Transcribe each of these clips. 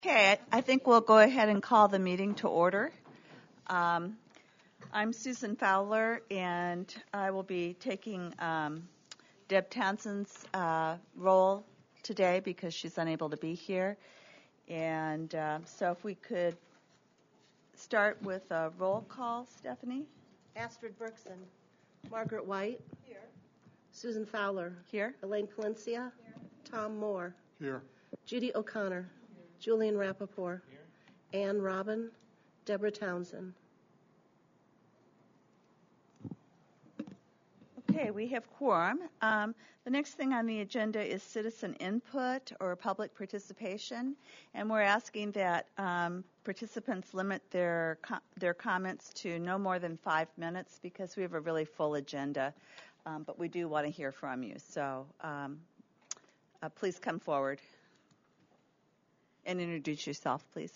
Okay, I think we'll go ahead and call the meeting to order. I'm Susan Fowler, and I will be taking Deb Townsend's role today because she's unable to be here. And so if we could start with a roll call, Stephanie? Astrid Berkson. Margaret White. Here. Susan Fowler. Here. Elaine Palencia. Here. Tom Moore. Here. Judy O'Connor. Julian Rappaport. Here. Ann Robin. Deborah Townsend. Okay, we have quorum. The next thing on the agenda is citizen input or public participation, and we're asking that participants limit their comments to no more than 5 minutes because we have a really full agenda, but we do want to hear from you. So please come forward and introduce yourself, please.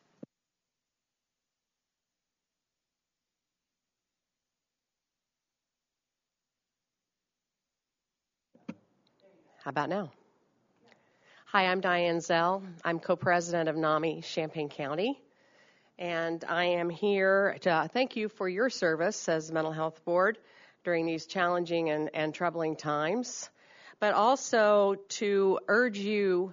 How about now? Hi, I'm Diane Zell. I'm co-president of NAMI Champaign County, and I am here to thank you for your service as Mental Health Board during these challenging and troubling times, but also to urge you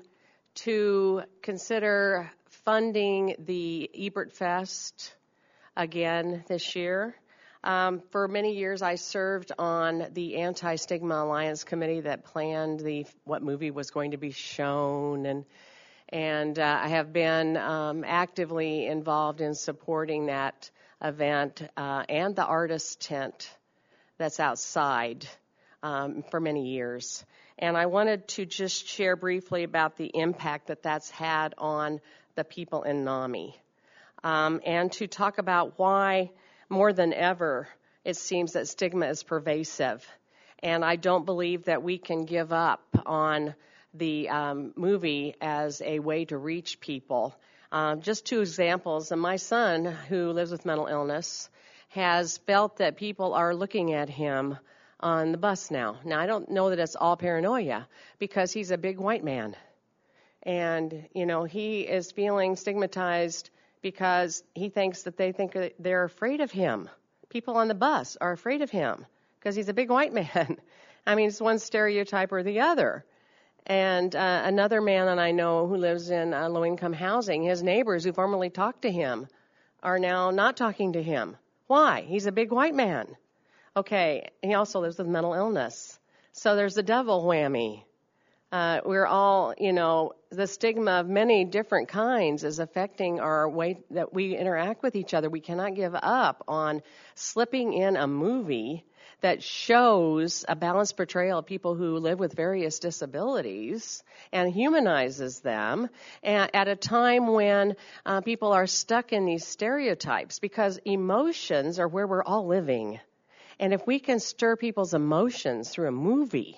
to consider funding the Ebert Fest again this year. For many years, I served on the Anti-Stigma Alliance Committee that planned what movie was going to be shown, and I have been actively involved in supporting that event and the artist tent that's outside for many years. And I wanted to just share briefly about the impact that that's had on the people in NAMI, and to talk about why more than ever, it seems that stigma is pervasive. And I don't believe that we can give up on the movie as a way to reach people. Just two examples. My son, who lives with mental illness, has felt that people are looking at him on the bus now. Now, I don't know that it's all paranoia because he's a big white man. And, he is feeling stigmatized because he thinks that they're afraid of him. People on the bus are afraid of him because he's a big white man. I mean, it's one stereotype or the other. And another man that I know who lives in low-income housing, his neighbors who formerly talked to him are now not talking to him. Why? He's a big white man. Okay, he also lives with mental illness. So there's a double whammy. We're all, the stigma of many different kinds is affecting our way that we interact with each other. We cannot give up on slipping in a movie that shows a balanced portrayal of people who live with various disabilities and humanizes them at a time when people are stuck in these stereotypes, because emotions are where we're all living. And if we can stir people's emotions through a movie,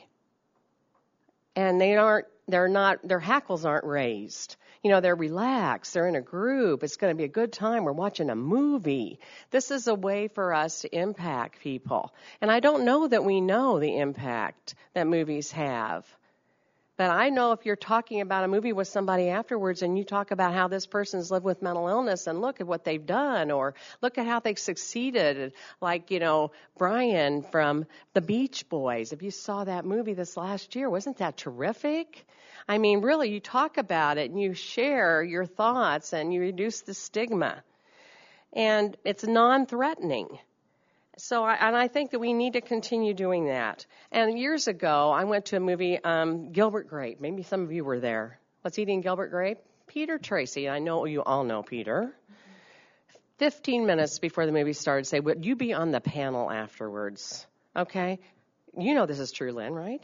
and their hackles aren't raised. They're relaxed. They're in a group. It's going to be a good time. We're watching a movie. This is a way for us to impact people. And I don't know that we know the impact that movies have. But I know if you're talking about a movie with somebody afterwards and you talk about how this person's lived with mental illness and look at what they've done or look at how they've succeeded, like, Brian from the Beach Boys. If you saw that movie this last year, wasn't that terrific? I mean, really, you talk about it and you share your thoughts and you reduce the stigma. And it's non-threatening. So I think that we need to continue doing that. And years ago, I went to a movie, Gilbert Grape. Maybe some of you were there. What's eating Gilbert Grape? Peter Tracy. I know you all know Peter. 15 minutes before the movie started, say, would you be on the panel afterwards? Okay? This is true, Lynn, right?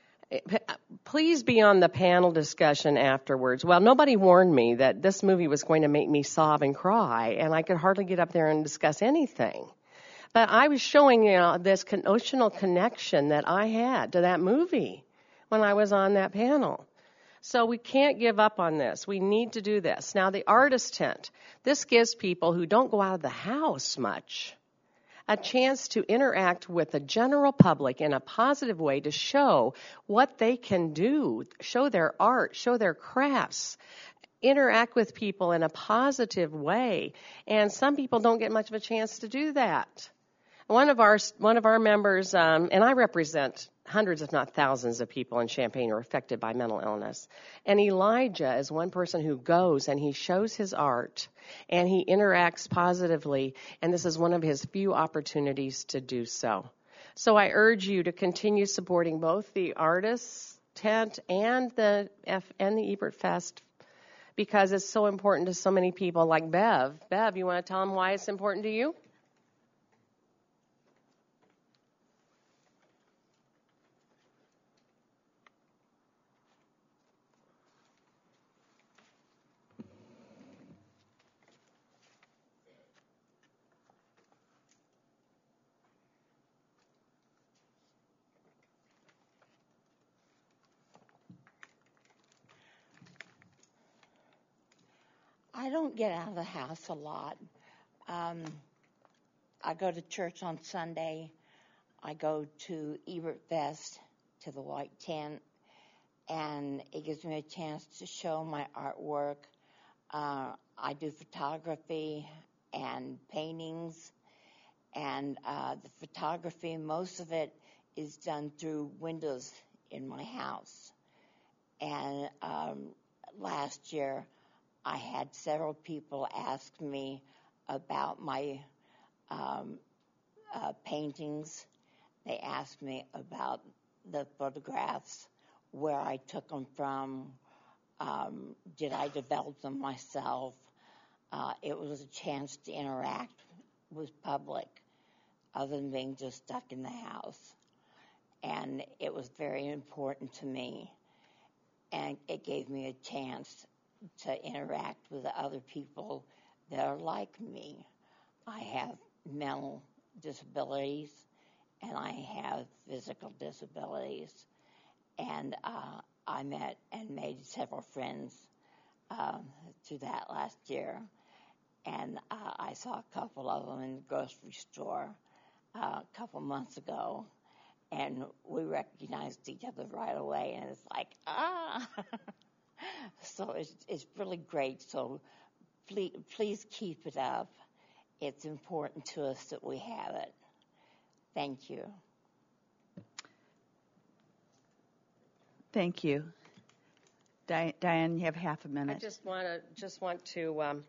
Please be on the panel discussion afterwards. Well, nobody warned me that this movie was going to make me sob and cry, and I could hardly get up there and discuss anything. But I was showing, this emotional connection that I had to that movie when I was on that panel. So we can't give up on this. We need to do this. Now, the artist tent. This gives people who don't go out of the house much a chance to interact with the general public in a positive way to show what they can do, show their art, show their crafts. interact with people in a positive way. And some people don't get much of a chance to do that. One of our members, and I represent hundreds, if not thousands, of people in Champaign who are affected by mental illness. And Elijah is one person who goes and he shows his art and he interacts positively. And this is one of his few opportunities to do so. So I urge you to continue supporting both the Artists Tent and the Ebert Fest, because it's so important to so many people like Bev. Bev, you want to tell them why it's important to you? I don't get out of the house a lot. I go to church on Sunday. I go to Ebert Fest, to the White Tent, and it gives me a chance to show my artwork. I do photography and paintings, and the photography, most of it is done through windows in my house. And last year, I had several people ask me about my paintings. They asked me about the photographs, where I took them from, did I develop them myself. It was a chance to interact with public other than being just stuck in the house. And it was very important to me. And it gave me a chance to interact with other people that are like me. I have mental disabilities and I have physical disabilities. And I met and made several friends through that last year. And I saw a couple of them in the grocery store a couple months ago. And we recognized each other right away. And it's like, So it's really great. So please keep it up. It's important to us that we have it. Thank you. Thank you. Diane, you have half a minute. I just want to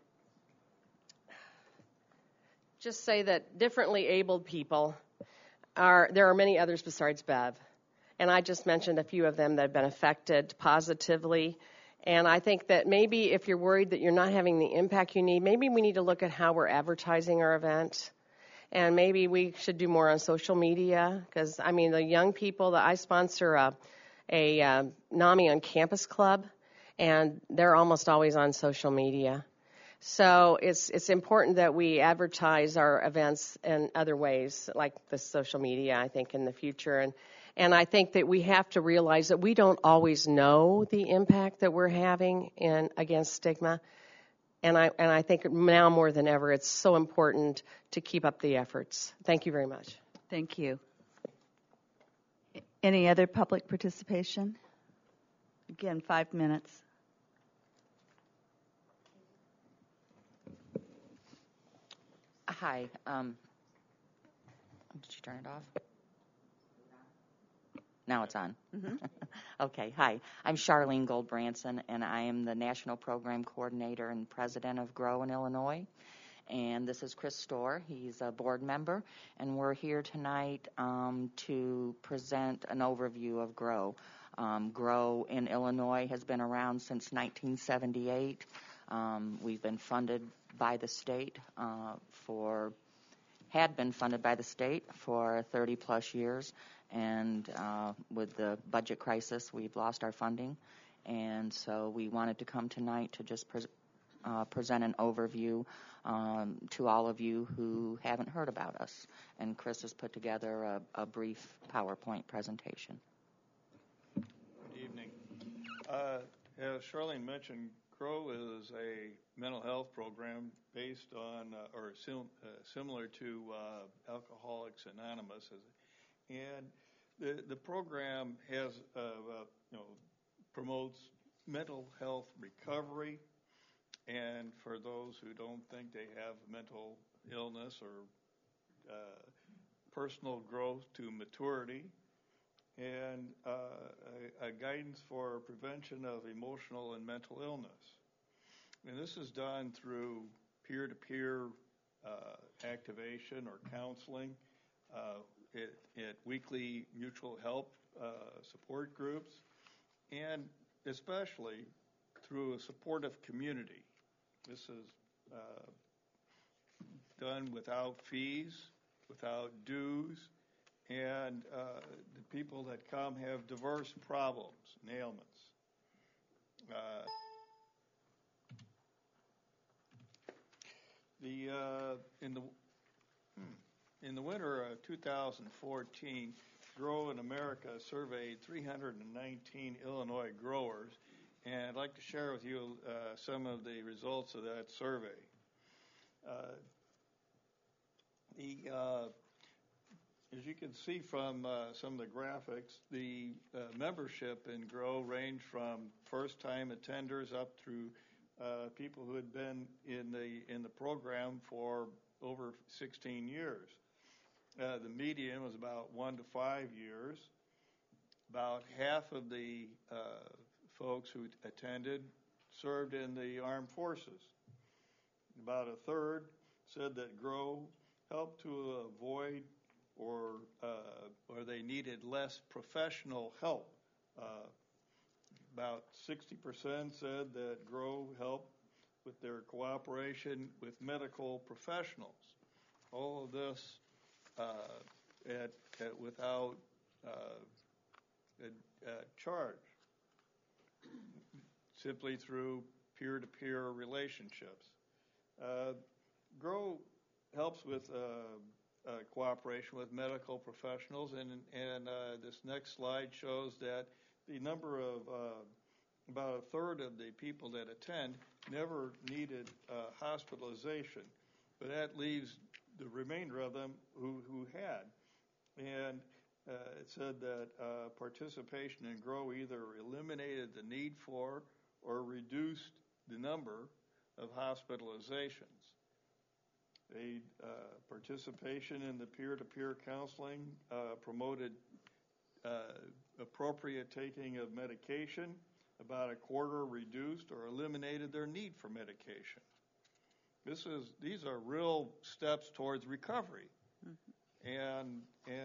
just say that differently abled people there are many others besides Bev. And I just mentioned a few of them that have been affected positively. And I think that maybe if you're worried that you're not having the impact you need, maybe we need to look at how we're advertising our event. And maybe we should do more on social media. Because, I mean, the young people, that I sponsor a NAMI on Campus Club, and they're almost always on social media. So it's important that we advertise our events in other ways, like the social media, I think, in the future. And I think that we have to realize that we don't always know the impact that we're having against stigma. And I think now more than ever, it's so important to keep up the efforts. Thank you very much. Thank you. Any other public participation? Again, 5 minutes. Hi. Did you turn it off? Now it's on. Mm-hmm. Okay. Hi. I'm Charlene Goldbranson, and I am the National Program Coordinator and President of GROW in Illinois. And this is Chris Storr. He's a board member, and we're here tonight to present an overview of GROW. GROW in Illinois has been around since 1978. We've been funded by the state had been funded by the state for 30 plus years, and with the budget crisis, we've lost our funding, and so we wanted to come tonight to just present an overview to all of you who haven't heard about us. And Chris has put together a brief PowerPoint presentation. Good evening. As Charlene mentioned, GROW is a mental health program based on, similar to Alcoholics Anonymous, and the program has, promotes mental health recovery, and for those who don't think they have mental illness or personal growth to maturity, and a guidance for prevention of emotional and mental illness. And this is done through peer-to-peer activation or counseling, at weekly mutual help support groups, and especially through a supportive community. This is done without fees, without dues, and the people that come have diverse problems and ailments. In the winter of 2014, Grow in America surveyed 319 Illinois growers, and I'd like to share with you some of the results of that survey. As you can see from some of the graphics, the membership in Grow ranged from first-time attenders up through people who had been in the program for over 16 years. The median was about 1 to 5 years. About half of the folks who attended served in the armed forces. About a third said that Grow helped to avoid or they needed less professional help. About 60% said that Grow helped with their cooperation with medical professionals. All of this without charge, simply through peer-to-peer relationships. Grow helps with cooperation with medical professionals, and this next slide shows that the number of about a third of the people that attend never needed hospitalization, but that leaves the remainder of them who had. And it said that participation in Grow either eliminated the need for or reduced the number of hospitalizations. Participation in the peer-to-peer counseling promoted appropriate taking of medication. About a quarter reduced or eliminated their need for medication. These are real steps towards recovery, and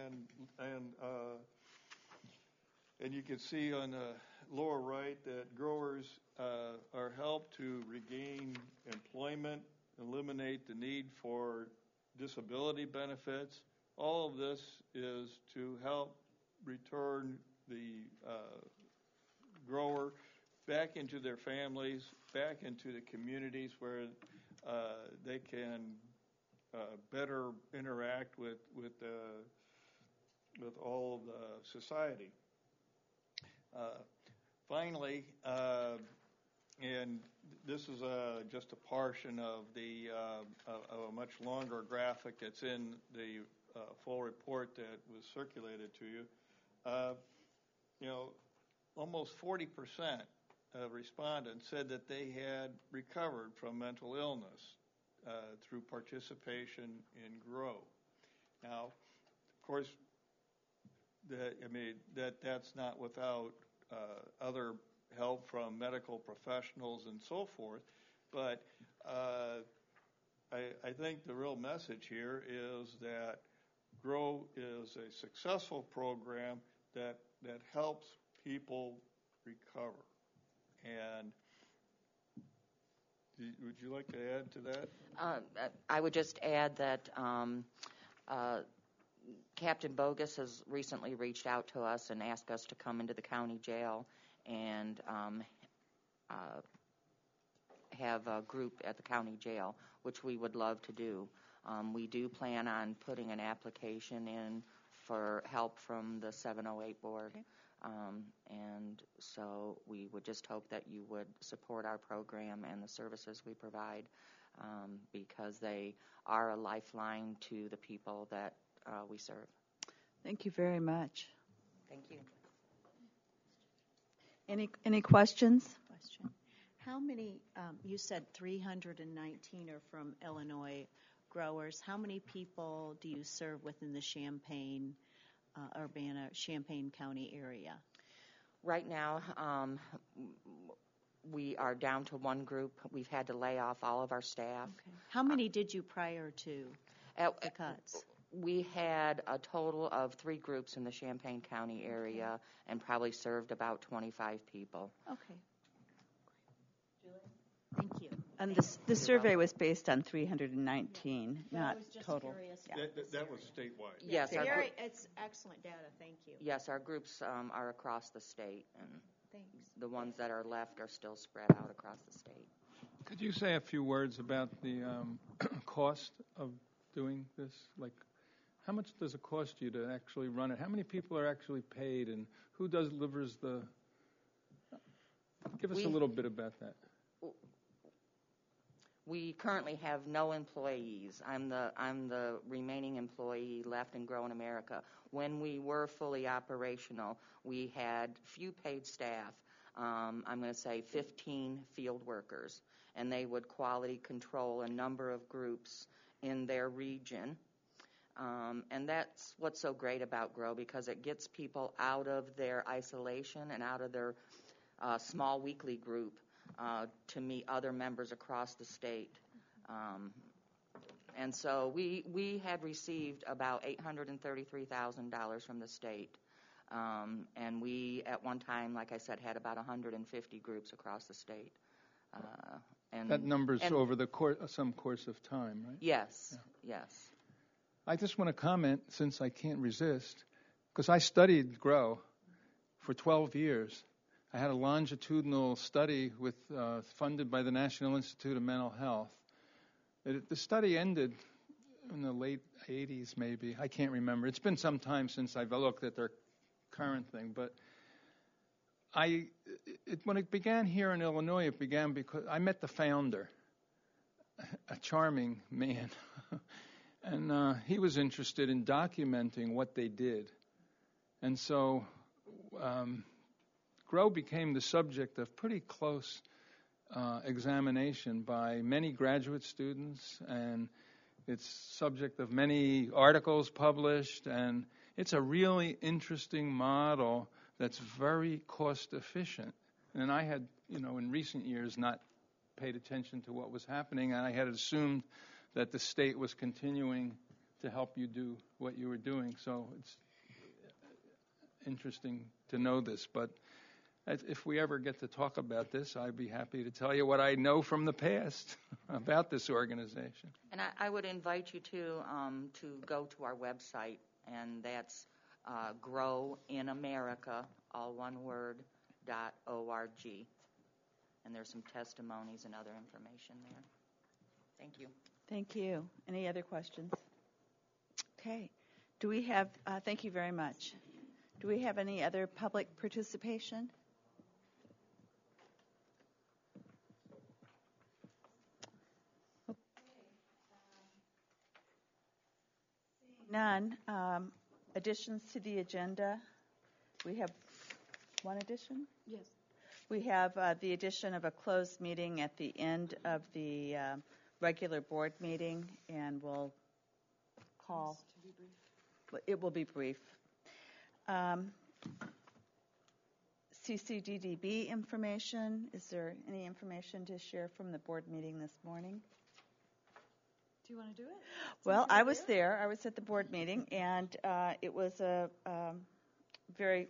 you can see on the lower right that growers are helped to regain employment, eliminate the need for disability benefits. All of this is to help return the grower back into their families, back into the communities where they can better interact with all of the society. Finally, and this is just a portion of a much longer graphic that's in the full report that was circulated to you. Almost 40% of respondents said that they had recovered from mental illness through participation in Grow. Now, of course, that's not without other help from medical professionals and so forth, but I think the real message here is that Grow is a successful program that helps people recover. And would you like to add to that? I would just add that Captain Bogus has recently reached out to us and asked us to come into the county jail and have a group at the county jail, which we would love to do. We do plan on putting an application in for help from the 708 board. Okay. And so we would just hope that you would support our program and the services we provide because they are a lifeline to the people that we serve. Thank you very much. Thank you. Any questions? How many, you said 319 are from Illinois growers. How many people do you serve within the Champaign, Urbana-Champaign County area? Right now, we are down to one group. We've had to lay off all of our staff. Okay. How many did you prior to the cuts? We had a total of 3 groups in the Champaign County area and probably served about 25 people. Okay. Thank you. And the survey was based on 319, not I was just total. curious. Yeah. That was statewide. Yes, It's excellent data. Thank you. yes, our groups are across the state, and Thanks. the ones that are left are still spread out across the state. Could you say a few words about the cost of doing this? Like, how much does it cost you to actually run it? How many people are actually paid, and who delivers the? Give us a little bit about that. We currently have no employees. I'm the remaining employee left in Grow in America. When we were fully operational, we had few paid staff. I'm going to say 15 field workers, and they would quality control a number of groups in their region. And that's what's so great about Grow, because it gets people out of their isolation and out of their small weekly group to meet other members across the state. And so we had received about $833,000 from the state. And we, at one time, like I said, had about 150 groups across the state. And That number's over the some course of time, right? Yes, yes. I just want to comment, since I can't resist, because I studied Grow for 12 years. I had a longitudinal study funded by the National Institute of Mental Health. The study ended in the late 80s, maybe. I can't remember. It's been some time since I've looked at their current thing. But when it began here in Illinois, it began because I met the founder, a charming man. And he was interested in documenting what they did. And so Grow became the subject of pretty close examination by many graduate students, and it's subject of many articles published, and it's a really interesting model that's very cost efficient. And I had, in recent years not paid attention to what was happening, and I had assumed that the state was continuing to help you do what you were doing. So it's interesting to know this. But if we ever get to talk about this, I'd be happy to tell you what I know from the past about this organization. And I would invite you to go to our website, and that's growinamerica, all one word, .org. And there's some testimonies and other information there. Thank you. Thank you. Any other questions? Okay. Do we have, thank you very much. Do we have any other public participation? None. Additions to the agenda. We have one addition? Yes. We have the addition of a closed meeting at the end of the regular board meeting, and we'll call. It will be brief. CCDDB information. Is there any information to share from the board meeting this morning? Do you want to do it? Well, I was there. I was at the board meeting, and it was a very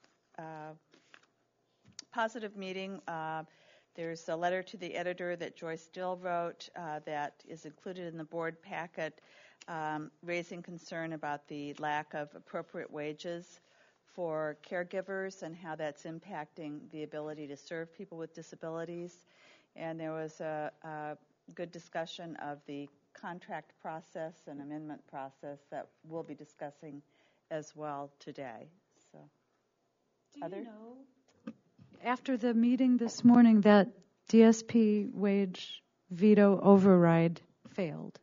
positive meeting. There's a letter to the editor that Joyce Dill wrote that is included in the board packet, raising concern about the lack of appropriate wages for caregivers and how that's impacting the ability to serve people with disabilities. And there was a good discussion of the contract process and amendment process that we'll be discussing as well today. So, Do you know, after the meeting this morning, that DSP wage veto override failed?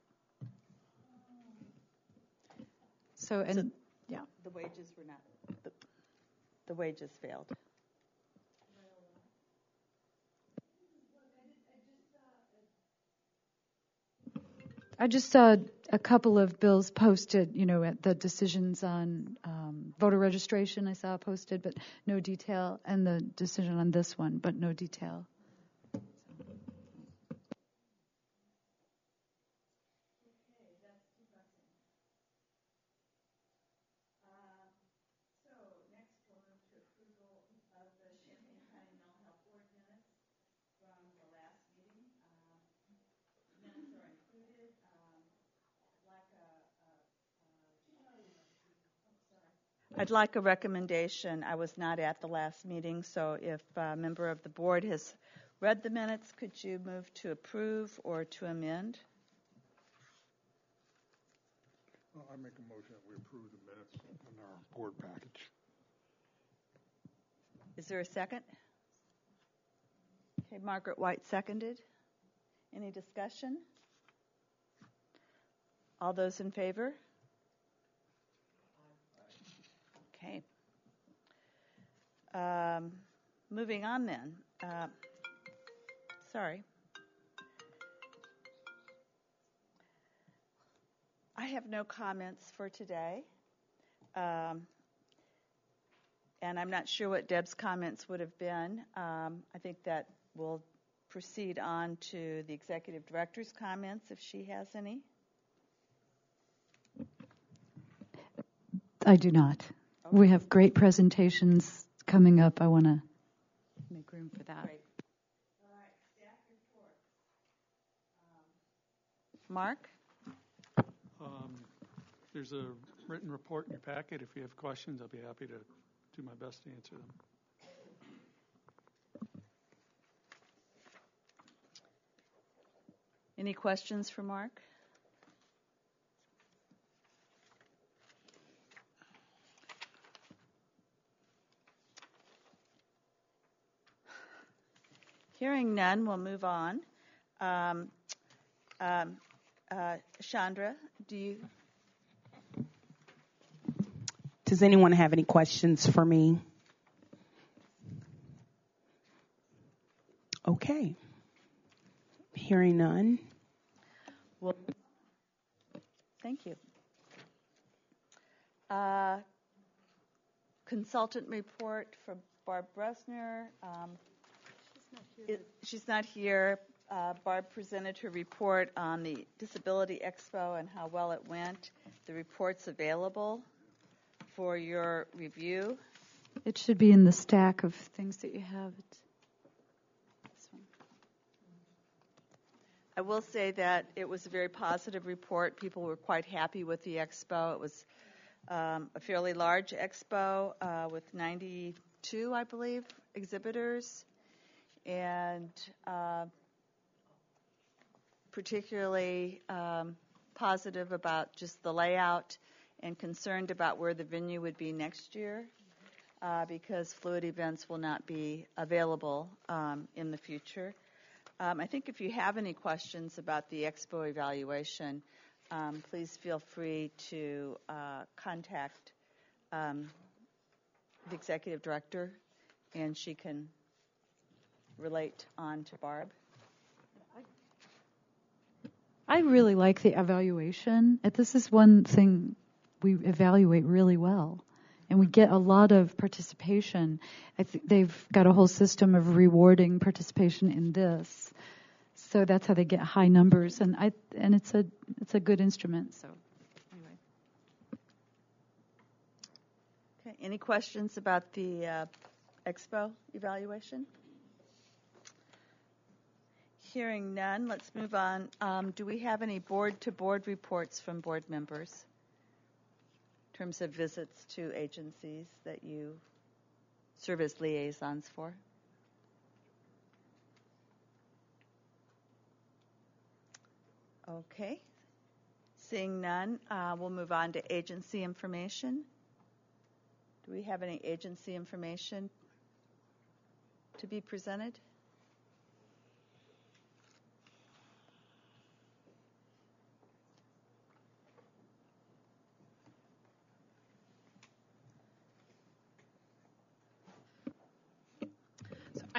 So yeah. The wages were not, the wages failed. I just saw a couple of bills posted, at the decisions on voter registration I saw posted, but no detail, and the decision on this one, but no detail. I'd like a recommendation. I was not at the last meeting, so if a member of the board has read the minutes, could you move to approve or to amend? Well, I make a motion that we approve the minutes in our board package. Is there a second? Okay, Margaret White seconded. Any discussion? All those in favor? Okay. Moving on then. Sorry. I have no comments for today. And I'm not sure what Deb's comments would have been. I think that we'll proceed on to the executive director's comments if she has any. I do not. Okay. We have great presentations coming up. I want to make room for that. Great. All right, staff reports. Mark? There's a written report in your packet. If you have questions, I'll be happy to do my best to answer them. Any questions for Mark? Hearing none, we'll move on. Chandra, do you? Does anyone have any questions for me? Okay. Hearing none. Well, thank you. Consultant report from Barb Bresner. She's not here. Barb presented her report on the Disability Expo and how well it went. The report's available for your review. It should be in the stack of things that you have. This one. I will say that it was a very positive report. People were quite happy with the expo. It was a fairly large expo with 92, I believe, exhibitors, and particularly positive about just the layout and concerned about where the venue would be next year because Fluid Events will not be available in the future. I think if you have any questions about the expo evaluation, please feel free to contact the executive director, and she can relate on to Barb. I really like the evaluation. This is one thing we evaluate really well, and we get a lot of participation. I think they've got a whole system of rewarding participation in this, so that's how they get high numbers. And it's a good instrument. So anyway. Okay. Any questions about the expo evaluation? Hearing none, let's move on. Do we have any board-to-board reports from board members in terms of visits to agencies that you serve as liaisons for? Okay. Seeing none, we'll move on to agency information. Do we have any agency information to be presented?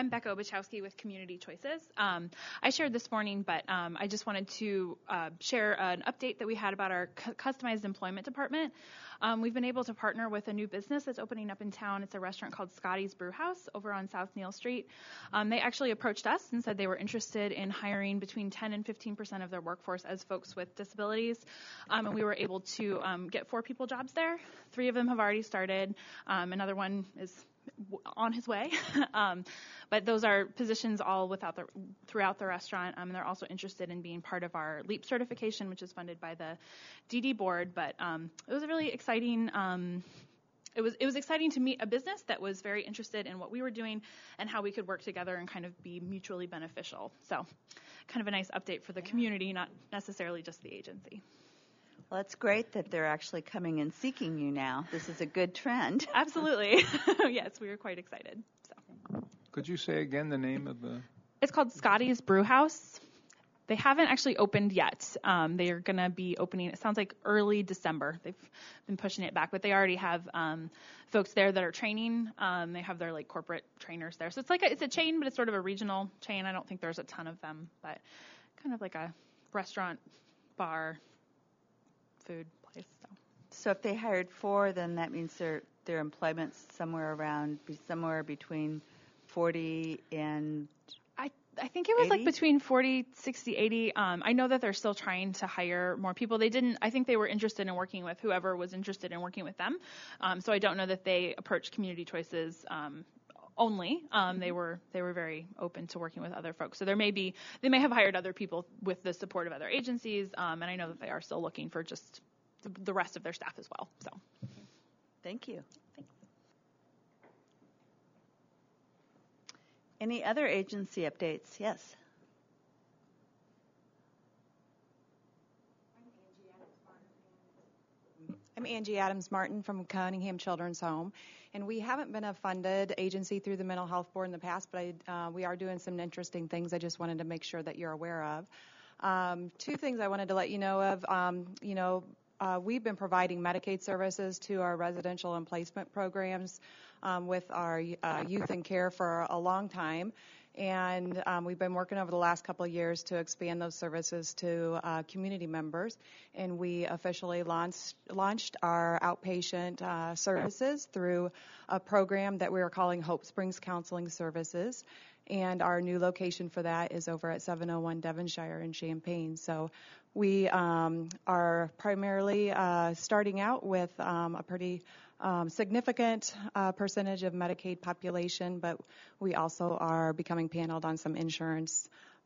I'm Becca Obachowski with Community Choices. I shared this morning, but I just wanted to share an update that we had about our customized employment department. We've been able to partner with a new business that's opening up in town. It's a restaurant called Scotty's Brew House over on South Neal Street. They actually approached us and said they were interested in hiring between 10 and 15% of their workforce as folks with disabilities. And we were able to get 4 people jobs there. 3 of them have already started. Another one is on his way. But those are positions all throughout the restaurant. And they're also interested in being part of our LEAP certification, which is funded by the DD board. But it was a really exciting it was exciting to meet a business that was very interested in what we were doing and how we could work together and kind of be mutually beneficial. So kind of a nice update for the community, not necessarily just the agency. Well, it's great that they're actually coming and seeking you now. This is a good trend. Absolutely. Yes, we were quite excited. So. Could you say again the name of the? It's called Scotty's Brew House. They haven't actually opened yet. They are going to be opening, it sounds like early December. They've been pushing it back, but they already have folks there that are training. They have their corporate trainers there. So it's a chain, but it's sort of a regional chain. I don't think there's a ton of them, but kind of like a restaurant, bar, food place. So if they hired 4, then that means their employment's somewhere between 40 and I think it was 80? Between 40, 60, 80. I know that they're still trying to hire more people. I think they were interested in working with whoever was interested in working with them. So I don't know that they approached Community Choices only. They were very open to working with other folks. So they may have hired other people with the support of other agencies. And I know that they are still looking for just the rest of their staff as well. So thank you. Any other agency updates? Yes. I'm Angie Adams Martin from Cunningham Children's Home, and we haven't been a funded agency through the Mental Health Board in the past, but we are doing some interesting things I just wanted to make sure that you're aware of. 2 things I wanted to let you know of. We've been providing Medicaid services to our residential and placement programs with our youth in care for a long time. And we've been working over the last couple of years to expand those services to community members. And we officially launched our outpatient services through a program that we are calling Hope Springs Counseling Services. And our new location for that is over at 701 Devonshire in Champaign. So we are primarily starting out with a pretty significant percentage of Medicaid population, but we also are becoming paneled on some insurance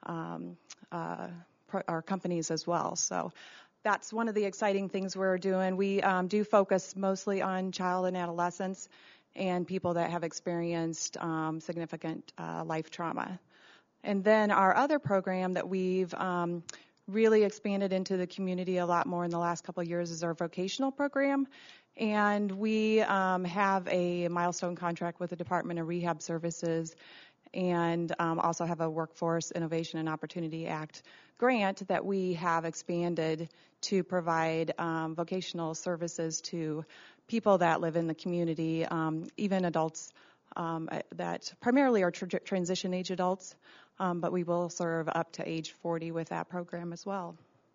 our companies as well. So that's one of the exciting things we're doing. We do focus mostly on child and adolescents and people that have experienced significant life trauma. And then our other program that we've really expanded into the community a lot more in the last couple of years is our vocational program. And we have a milestone contract with the Department of Rehab Services and also have a Workforce Innovation and Opportunity Act grant that we have expanded to provide vocational services to people that live in the community, even adults that primarily are transition age adults, but we will serve up to age 40 with that program as well.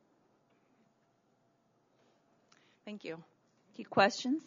Thank you. Any questions?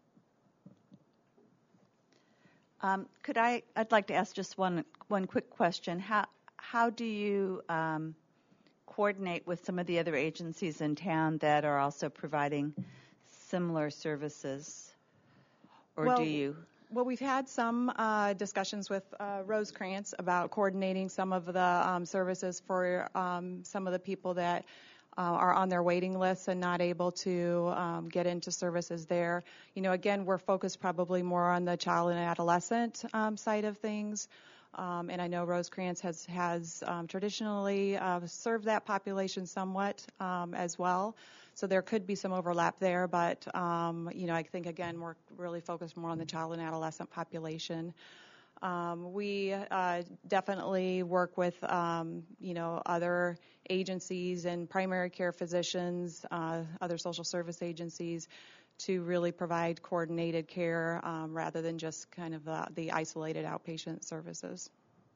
I'd like to ask just one quick question. How do you coordinate with some of the other agencies in town that are also providing similar services, or do you? Well, we've had some discussions with Rosecrans about coordinating some of the services for some of the people that are on their waiting lists and not able to get into services there. Again, we're focused probably more on the child and adolescent side of things. And I know Rosecrans has traditionally served that population somewhat as well. So there could be some overlap there, but I think again we're really focused more on the child and adolescent population. We definitely work with other agencies and primary care physicians, other social service agencies to really provide coordinated care rather than just kind of the isolated outpatient services.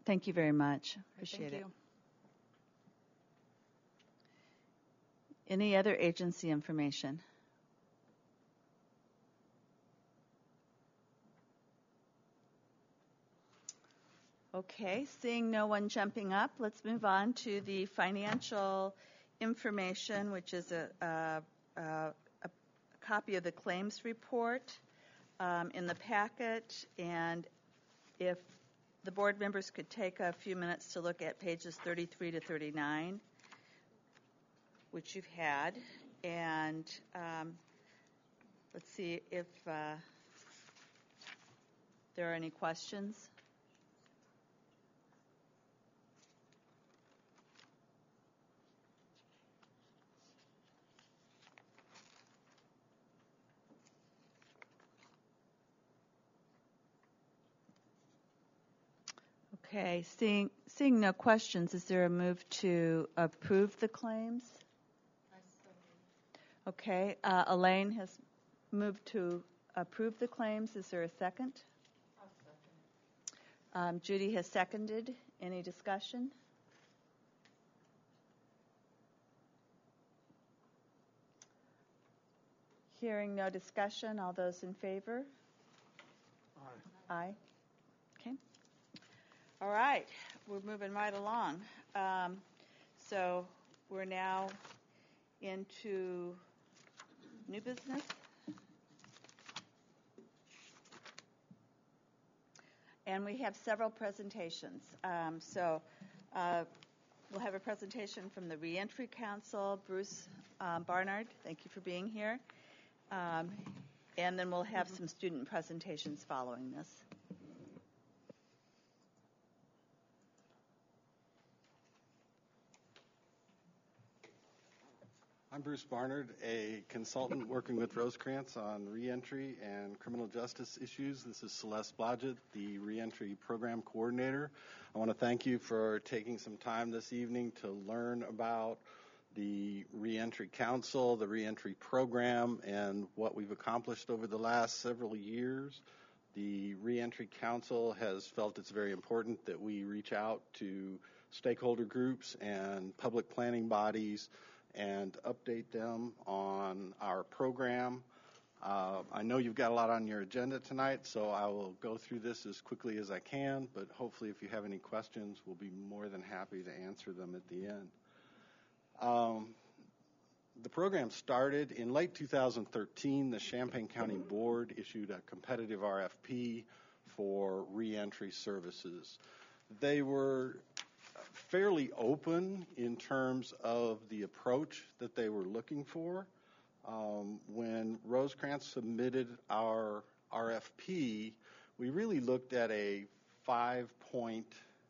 Thank you very much. Appreciate Thank it. you. Any other agency information? Okay, seeing no one jumping up, let's move on to the financial information, which is a copy of the claims report in the packet. And if the board members could take a few minutes to look at pages 33 to 39, which you've had, and let's see if there are any questions. Okay, seeing no questions, is there a move to approve the claims? Okay, Elaine has moved to approve the claims. Is there a second? I'll second. Judy has seconded. Any discussion? Hearing no discussion, all those in favor? Aye. Aye. Okay. All right, we're moving right along. So we're now into new business. And we have several presentations. We'll have a presentation from the Reentry Council, Bruce Barnard. Thank you for being here. And then we'll have some student presentations following this. I'm Bruce Barnard, a consultant working with Rosecrance on reentry and criminal justice issues. This is Celeste Blodgett, the reentry program coordinator. I want to thank you for taking some time this evening to learn about the Reentry Council, the reentry program, and what we've accomplished over the last several years. The Reentry Council has felt it's very important that we reach out to stakeholder groups and public planning bodies and update them on our program. I know you've got a lot on your agenda tonight, so I will go through this as quickly as I can, but hopefully if you have any questions, we'll be more than happy to answer them at the end. The program started in late 2013. The Champaign County Board issued a competitive RFP for reentry services. They were fairly open in terms of the approach that they were looking for. When Rosecrance submitted our RFP, we really looked at a 5-point.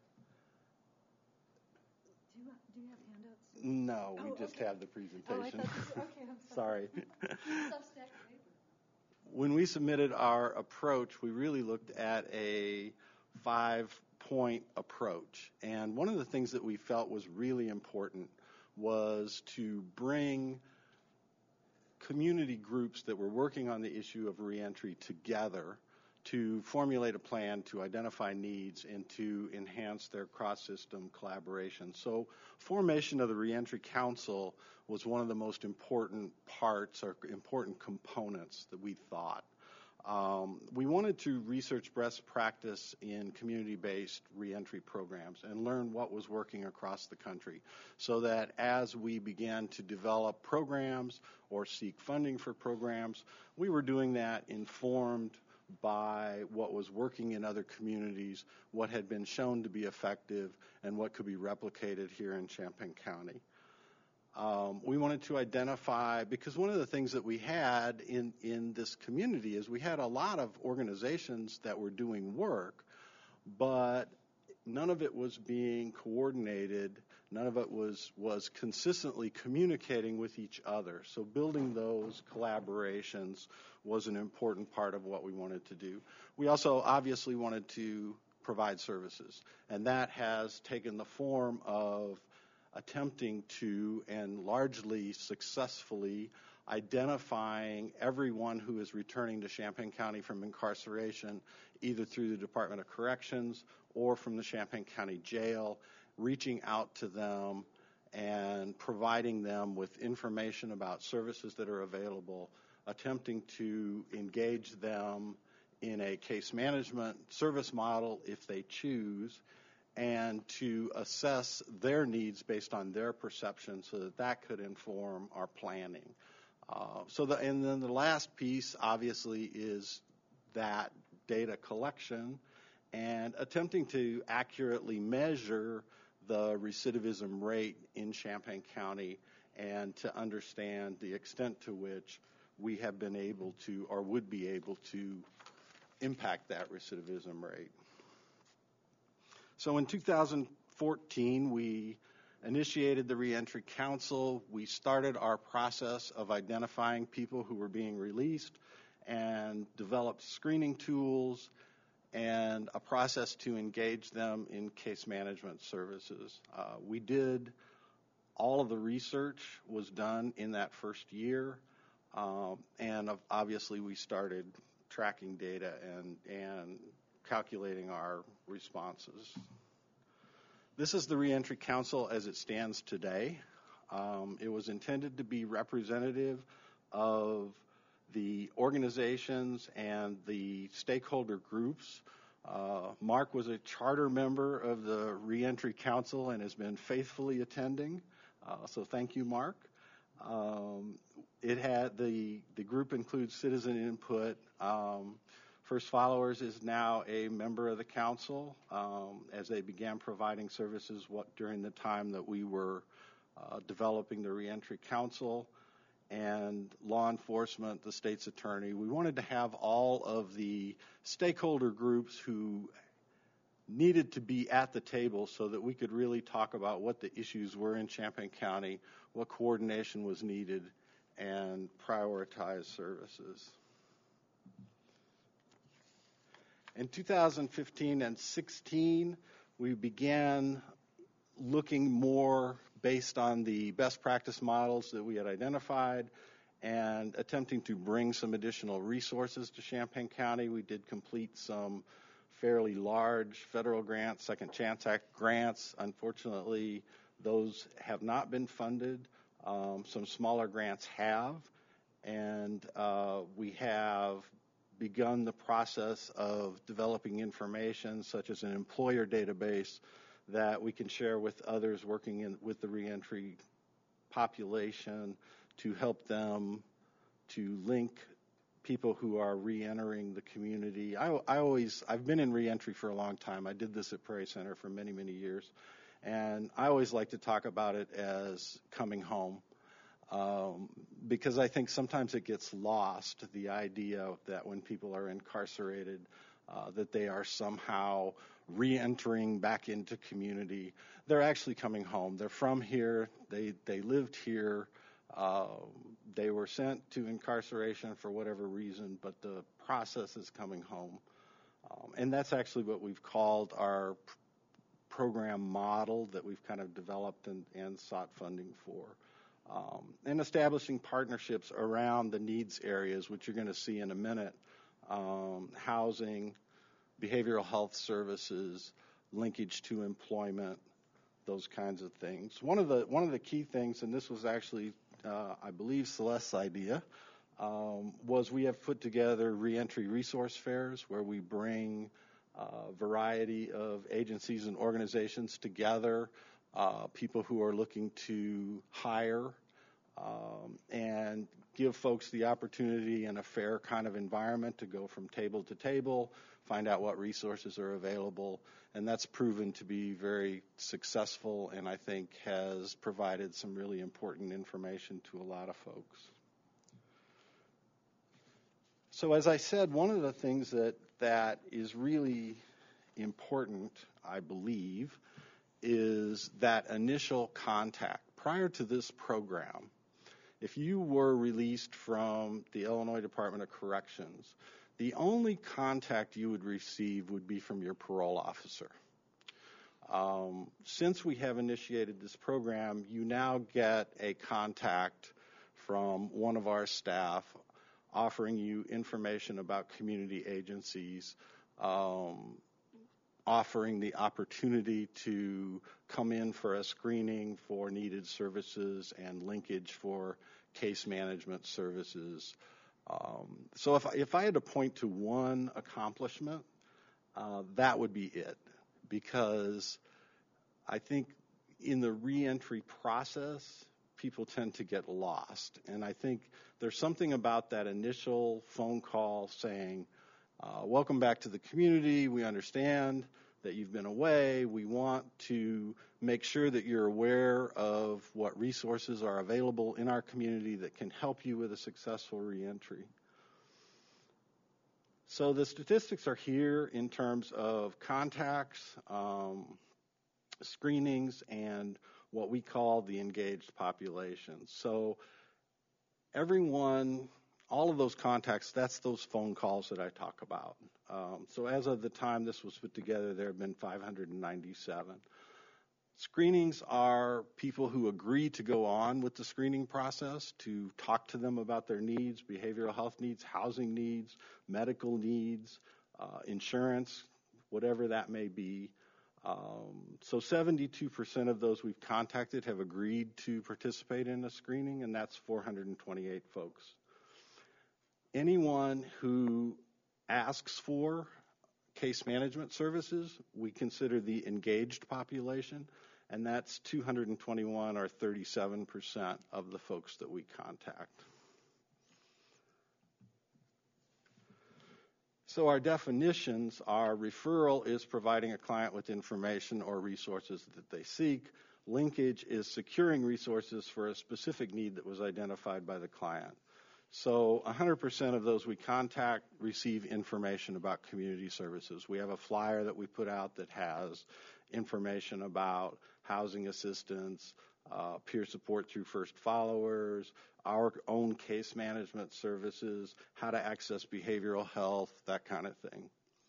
Do you have handouts? No, we just have the presentation. Okay, I'm sorry. Sorry. When we submitted our approach, we really looked at a 5-point approach. And one of the things that we felt was really important was to bring community groups that were working on the issue of reentry together to formulate a plan to identify needs and to enhance their cross-system collaboration. So formation of the Reentry Council was one of the most important parts or important components that we thought. We wanted to research best practice in community-based reentry programs and learn what was working across the country so that as we began to develop programs or seek funding for programs, we were doing that informed by what was working in other communities, what had been shown to be effective, and what could be replicated here in Champaign County. We wanted to identify, because one of the things that we had in this community is we had a lot of organizations that were doing work, but none of it was being coordinated, none of it was consistently communicating with each other. So building those collaborations was an important part of what we wanted to do. We also obviously wanted to provide services, and that has taken the form of attempting to and largely successfully identifying everyone who is returning to Champaign County from incarceration, either through the Department of Corrections or from the Champaign County Jail, reaching out to them and providing them with information about services that are available, attempting to engage them in a case management service model if they choose, and to assess their needs based on their perception so that that could inform our planning. And then the last piece, obviously, is that data collection and attempting to accurately measure the recidivism rate in Champaign County and to understand the extent to which we have been able to or would be able to impact that recidivism rate. So in 2014, we initiated the Reentry Council. We started our process of identifying people who were being released and developed screening tools and a process to engage them in case management services. We did all of the research was done in that first year, and obviously we started tracking data and calculating our responses. This is the Reentry Council as it stands today. It was intended to be representative of the organizations and the stakeholder groups. Mark was a charter member of the Reentry Council and has been faithfully attending. So thank you, Mark. It had the group includes citizen input. First Followers is now a member of the council as they began providing services during the time that we were developing the Reentry Council, and law enforcement, the state's attorney. We wanted to have all of the stakeholder groups who needed to be at the table so that we could really talk about what the issues were in Champaign County, what coordination was needed, and prioritize services. In 2015 and 16, we began looking more based on the best practice models that we had identified and attempting to bring some additional resources to Champaign County. We did complete some fairly large federal grants, Second Chance Act grants. Unfortunately, those have not been funded. Some smaller grants have, and we have begun the process of developing information such as an employer database that we can share with others working with the reentry population to help them to link people who are reentering the community. I've been in reentry for a long time. I did this at Prairie Center for many, many years, and I always like to talk about it as coming home. Because I think sometimes it gets lost, the idea that when people are incarcerated, that they are somehow re-entering back into community. They're actually coming home. They're from here. They lived here. They were sent to incarceration for whatever reason, but the process is coming home. And that's actually what we've called our program model that we've kind of developed and sought funding for. And establishing partnerships around the needs areas, which you're going to see in a minute, housing, behavioral health services, linkage to employment, those kinds of things. One of the key things, and this was actually, I believe, Celeste's idea, was we have put together reentry resource fairs where we bring a variety of agencies and organizations together, people who are looking to hire, and give folks the opportunity in a fair kind of environment to go from table to table, find out what resources are available, and that's proven to be very successful and I think has provided some really important information to a lot of folks. So as I said, one of the things that is really important, I believe, is that initial contact. Prior to this program, if you were released from the Illinois Department of Corrections, the only contact you would receive would be from your parole officer. Since we have initiated this program, you now get a contact from one of our staff offering you information about community agencies, offering the opportunity to come in for a screening for needed services and linkage for case management services. So if I had to point to one accomplishment, that would be it, because I think in the reentry process, people tend to get lost. And I think there's something about that initial phone call saying, welcome back to the community. We understand that you've been away. We want to make sure that you're aware of what resources are available in our community that can help you with a successful reentry. So the statistics are here in terms of contacts, screenings, and what we call the engaged population. So everyone, all of those contacts, that's those phone calls that I talk about. So as of the time this was put together, there have been 597. Screenings are people who agree to go on with the screening process, to talk to them about their needs, behavioral health needs, housing needs, medical needs, insurance, whatever that may be. So 72% of those we've contacted have agreed to participate in a screening, and that's 428 folks. Anyone who asks for case management services, we consider the engaged population, and that's 221 or 37% of the folks that we contact. So our definitions are: referral is providing a client with information or resources that they seek. Linkage is securing resources for a specific need that was identified by the client. So 100% of those we contact receive information about community services. We have a flyer that we put out that has information about housing assistance, peer support through First Followers, our own case management services, how to access behavioral health, that kind of thing.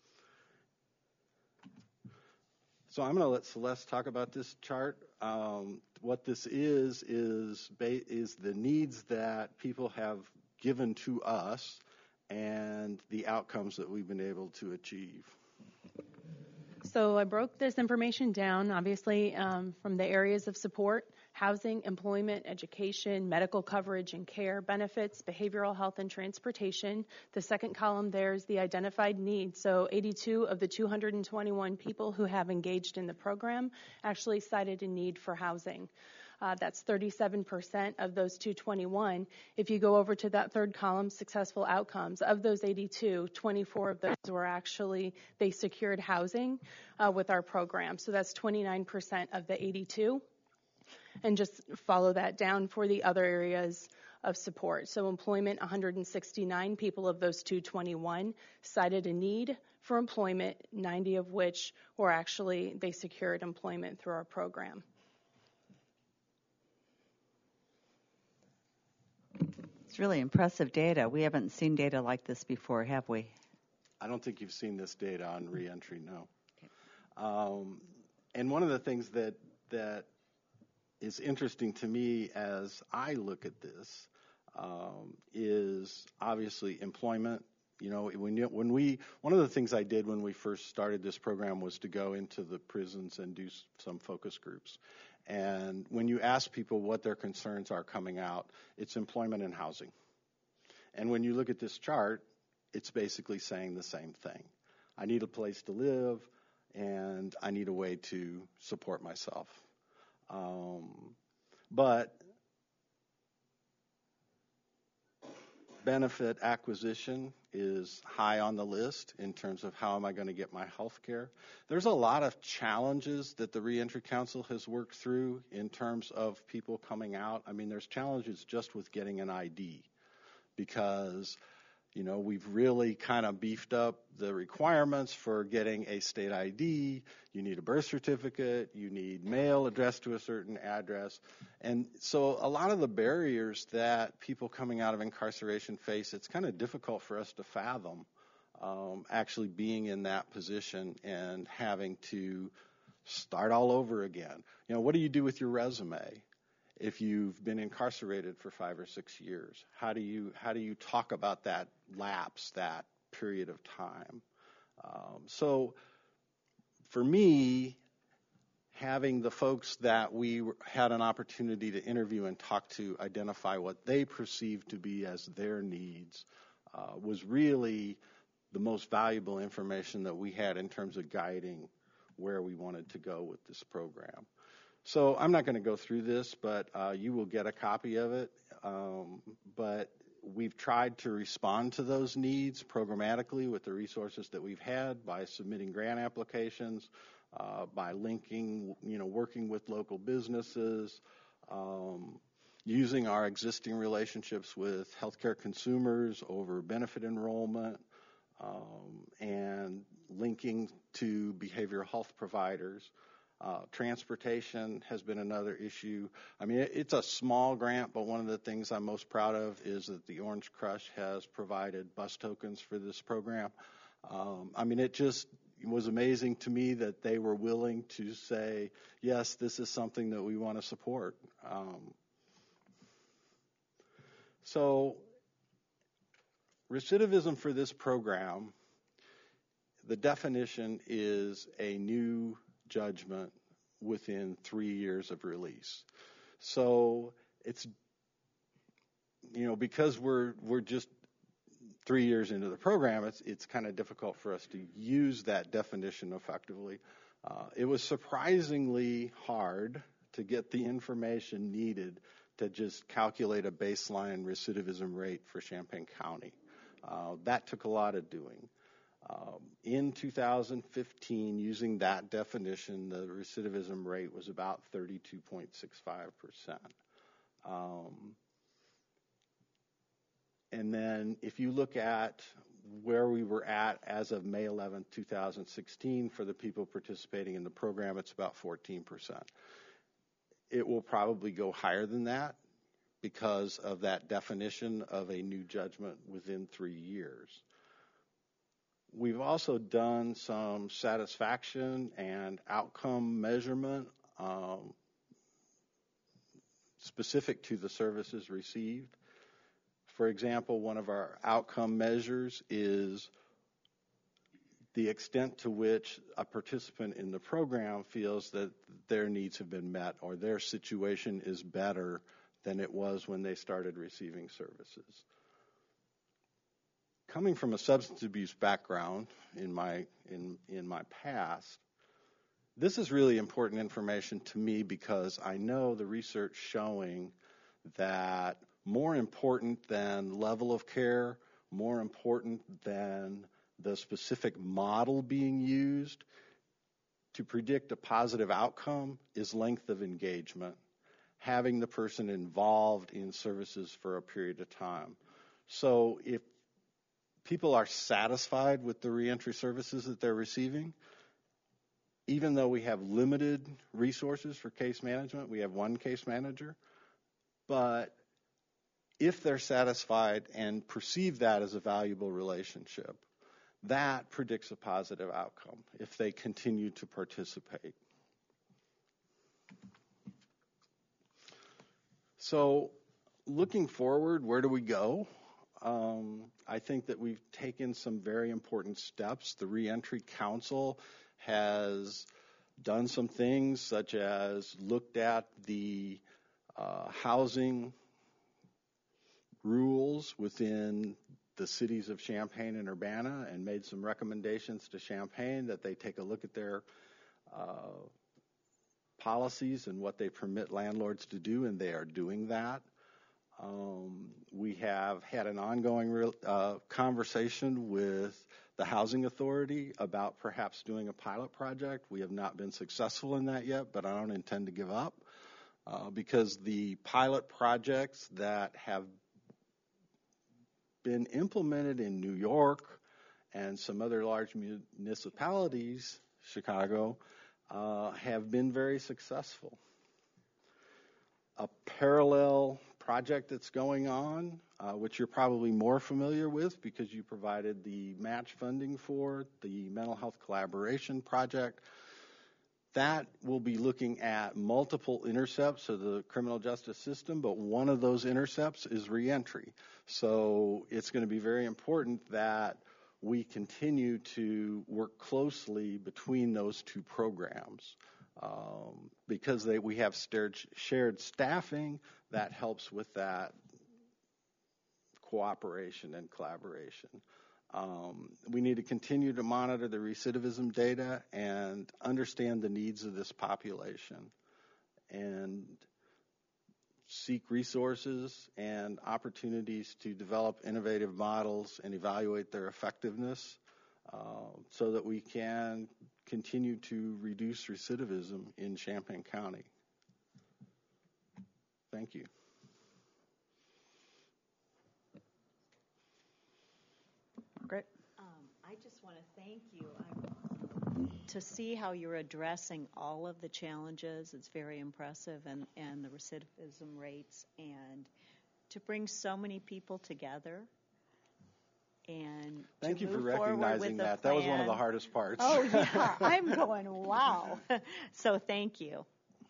So I'm going to let Celeste talk about this chart. What this is the needs that people have given to us and the outcomes that we've been able to achieve. So I broke this information down, obviously, from the areas of support: housing, employment, education, medical coverage and care, benefits, behavioral health, and transportation. The second column there is the identified needs. So 82 of the 221 people who have engaged in the program actually cited a need for housing. That's 37% of those 221. If you go over to that third column, successful outcomes, of those 82, 24 of those were actually, they secured housing with our program. So that's 29% of the 82. And just follow that down for the other areas of support. So employment, 169 people of those 221 cited a need for employment, 90 of which were actually, they secured employment through our program. It's really impressive data. We haven't seen data like this before, have we? I don't think you've seen this data on reentry, no. Okay. And one of the things that is interesting to me as I look at this is obviously employment. You know, one of the things I did when we first started this program was to go into the prisons and do some focus groups. And when you ask people what their concerns are coming out, it's employment and housing. And when you look at this chart, it's basically saying the same thing. I need a place to live, and I need a way to support myself. But benefit acquisition is high on the list in terms of how am I going to get my health care. There's a lot of challenges that the Reentry Council has worked through in terms of people coming out. I mean, there's challenges just with getting an ID because, you know, we've really kind of beefed up the requirements for getting a state ID. You need a birth certificate. You need mail addressed to a certain address. And so a lot of the barriers that people coming out of incarceration face, it's kind of difficult for us to fathom actually being in that position and having to start all over again. You know, what do you do with your resume? if you've been incarcerated for 5 or 6 years? How do you talk about that lapse, that period of time? So for me, having the folks that we had an opportunity to interview and talk to identify what they perceived to be as their needs was really the most valuable information that we had in terms of guiding where we wanted to go with this program. So I'm not going to go through this, but you will get a copy of it. But we've tried to respond to those needs programmatically with the resources that we've had by submitting grant applications, by linking, working with local businesses, using our existing relationships with healthcare consumers over benefit enrollment, and linking to behavioral health providers. Transportation has been another issue. I mean, it's a small grant, but one of the things I'm most proud of is that the Orange Crush has provided bus tokens for this program. I mean, it just was amazing to me that they were willing to say, yes, this is something that we want to support. So recidivism for this program, the definition is a new judgment within 3 years of release. So it's, because we're just 3 years into the program, it's kind of difficult for us to use that definition effectively. It was surprisingly hard to get the information needed to just calculate a baseline recidivism rate for Champaign County. That took a lot of doing. In 2015, using that definition, the recidivism rate was about 32.65%. And then if you look at where we were at as of May 11, 2016, for the people participating in the program, it's about 14%. It will probably go higher than that because of that definition of a new judgment within 3 years. We've also done some satisfaction and outcome measurement specific to the services received. For example, one of our outcome measures is the extent to which a participant in the program feels that their needs have been met or their situation is better than it was when they started receiving services. Coming from a substance abuse background in my past, this is really important information to me because I know the research showing that more important than level of care, more important than the specific model being used to predict a positive outcome is length of engagement, having the person involved in services for a period of time. So if people are satisfied with the reentry services that they're receiving, even though we have limited resources for case management, we have one case manager, but if they're satisfied and perceive that as a valuable relationship, that predicts a positive outcome if they continue to participate. So looking forward, where do we go? I think that we've taken some very important steps. The Reentry Council has done some things such as looked at the housing rules within the cities of Champaign and Urbana and made some recommendations to Champaign that they take a look at their policies and what they permit landlords to do, and they are doing that. We have had an ongoing conversation with the Housing Authority about perhaps doing a pilot project. We have not been successful in that yet, but I don't intend to give up because the pilot projects that have been implemented in New York and some other large municipalities, Chicago, have been very successful. A parallel project that's going on, which you're probably more familiar with because you provided the match funding for, the Mental Health Collaboration Project. That will be looking at multiple intercepts of the criminal justice system, but one of those intercepts is reentry. So it's going to be very important that we continue to work closely between those two programs. Because we have shared staffing, that helps with that cooperation and collaboration. We need to continue to monitor the recidivism data and understand the needs of this population and seek resources and opportunities to develop innovative models and evaluate their effectiveness so that we can continue to reduce recidivism in Champaign County. Thank you. Great. I just want to thank you. To see how you're addressing all of the challenges, it's very impressive, and the recidivism rates, and to bring so many people together. And thank you for recognizing that. That was one of the hardest parts. Oh, yeah. I'm going, wow. So thank you.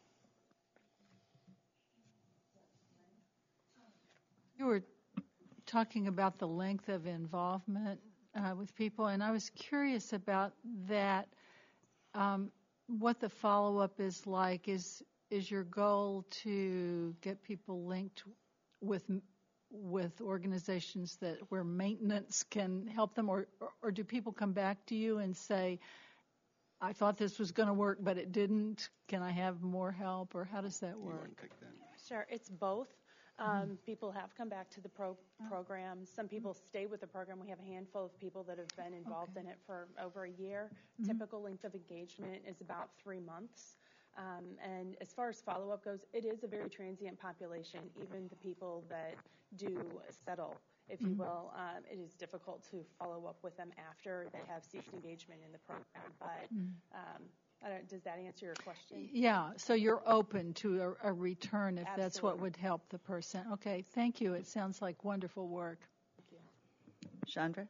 You were talking about the length of involvement with people, and I was curious about that. What the follow-up is like. Is your goal to get people linked with organizations where maintenance can help them, or do people come back to you and say, I thought this was going to work, but it didn't. Can I have more help, or how does that work? Sure, it's both. People have come back to the program. Some people stay with the program. We have a handful of people that have been involved in it for over a year. Typical length of engagement is about 3 months. And as far as follow-up goes, it is a very transient population. Even the people that do settle, if you will, it is difficult to follow up with them after they have ceased engagement in the program. But does that answer your question? Yeah, so you're open to a return if Absolutely. That's what would help the person. Okay, thank you. It sounds like wonderful work. Chandra?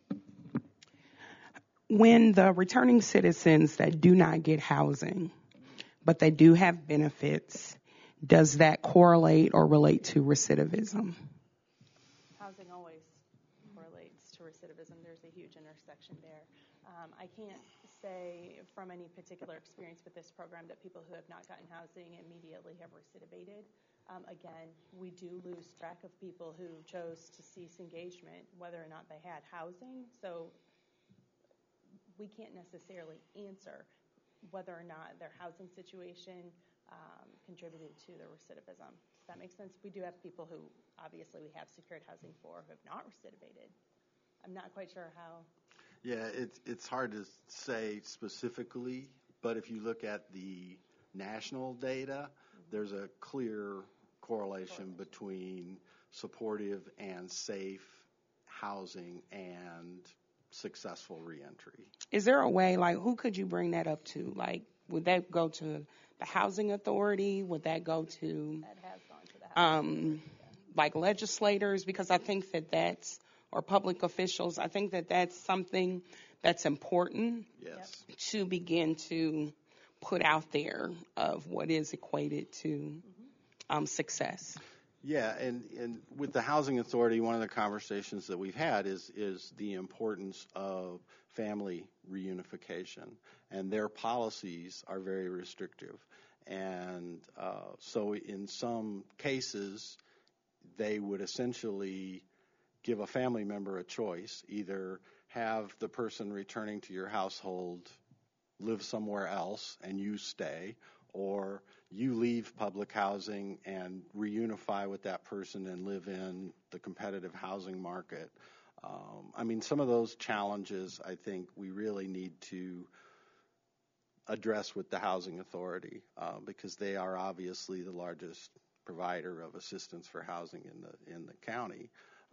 When the returning citizens that do not get housing, but they do have benefits, does that correlate or relate to recidivism? Housing always correlates to recidivism. There's a huge intersection there. I can't say from any particular experience with this program that people who have not gotten housing immediately have recidivated. Again, we do lose track of people who chose to cease engagement, whether or not they had housing. So we can't necessarily answer whether or not their housing situation contributed to the recidivism. Does that make sense? We do have people who obviously we have secured housing for who have not recidivated. I'm not quite sure how. Yeah, it's hard to say specifically, but if you look at the national data, there's a clear correlation between supportive and safe housing and successful reentry. Is there a way, like, who could you bring that up to? Like, would that go to the housing authority? Would that go to, that has gone to the housing like legislators? Because I think that's, or public officials, I think that's something that's important to begin to put out there of what is equated to success. Yeah, and with the Housing Authority, one of the conversations that we've had is the importance of family reunification, and their policies are very restrictive. And so in some cases, they would essentially give a family member a choice, either have the person returning to your household live somewhere else and you stay, or you leave public housing and reunify with that person and live in the competitive housing market. I mean, some of those challenges I think we really need to address with the Housing Authority because they are obviously the largest provider of assistance for housing in the county.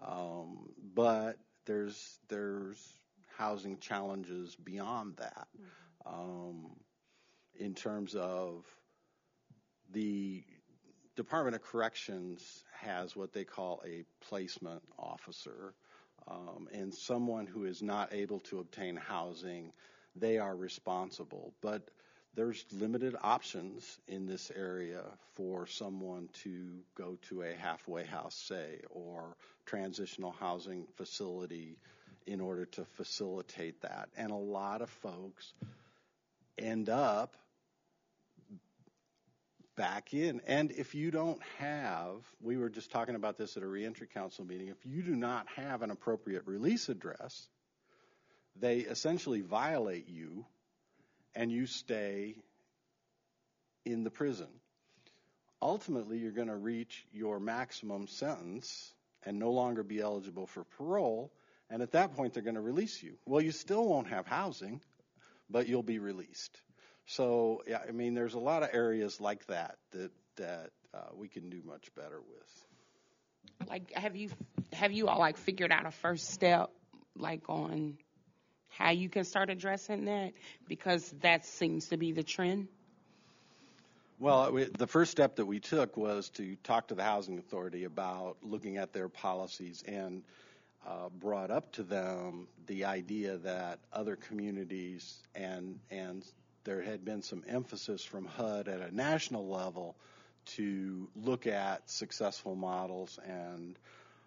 But there's housing challenges beyond that. In terms of the Department of Corrections has what they call a placement officer, and someone who is not able to obtain housing, they are responsible. But there's limited options in this area for someone to go to a halfway house, say, or transitional housing facility in order to facilitate that. And a lot of folks end up back in. And if you don't have, we were just talking about this at a reentry council meeting, if you do not have an appropriate release address, they essentially violate you and you stay in the prison. Ultimately, you're going to reach your maximum sentence and no longer be eligible for parole, and at that point they're going to release you. Well, you still won't have housing, but you'll be released. So, yeah, I mean, there's a lot of areas like that we can do much better with. Like, have you all like figured out a first step, like on how you can start addressing that? Because that seems to be the trend. Well, the first step that we took was to talk to the Housing Authority about looking at their policies and brought up to them the idea that other communities and there had been some emphasis from HUD at a national level to look at successful models, and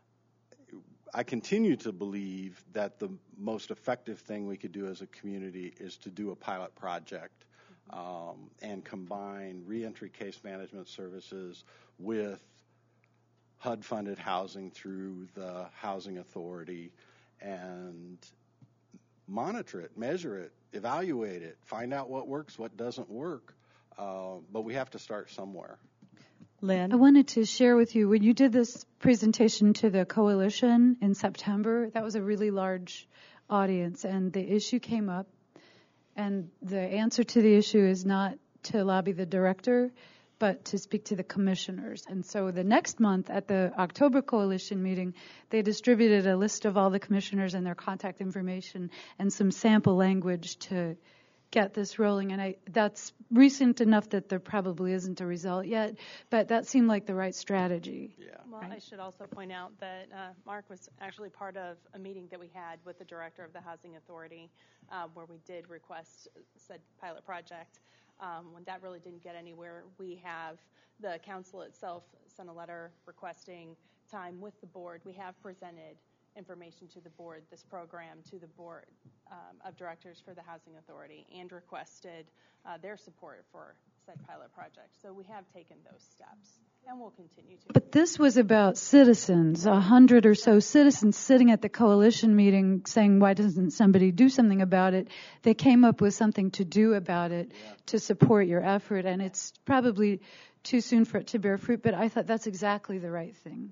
I continue to believe that the most effective thing we could do as a community is to do a pilot project and combine reentry case management services with HUD-funded housing through the Housing Authority and monitor it, measure it, evaluate it, find out what works, what doesn't work. But we have to start somewhere. Lynn? I wanted to share with you, when you did this presentation to the coalition in September, that was a really large audience, and the issue came up. And the answer to the issue is not to lobby the director, but to speak to the commissioners. And so the next month at the October coalition meeting, they distributed a list of all the commissioners and their contact information and some sample language to get this rolling. And that's recent enough that there probably isn't a result yet, but that seemed like the right strategy. Yeah. Well, I should also point out that Mark was actually part of a meeting that we had with the director of the Housing Authority where we did request said pilot project. When that really didn't get anywhere, we have the council itself sent a letter requesting time with the board. We have presented information to the board, this program to the board of directors for the Housing Authority, and requested their support for said pilot project. So we have taken those steps and will continue to. But this was about citizens, 100 or so citizens sitting at the coalition meeting saying, why doesn't somebody do something about it? They came up with something to do about it to support your effort, and it's probably too soon for it to bear fruit, but I thought that's exactly the right thing.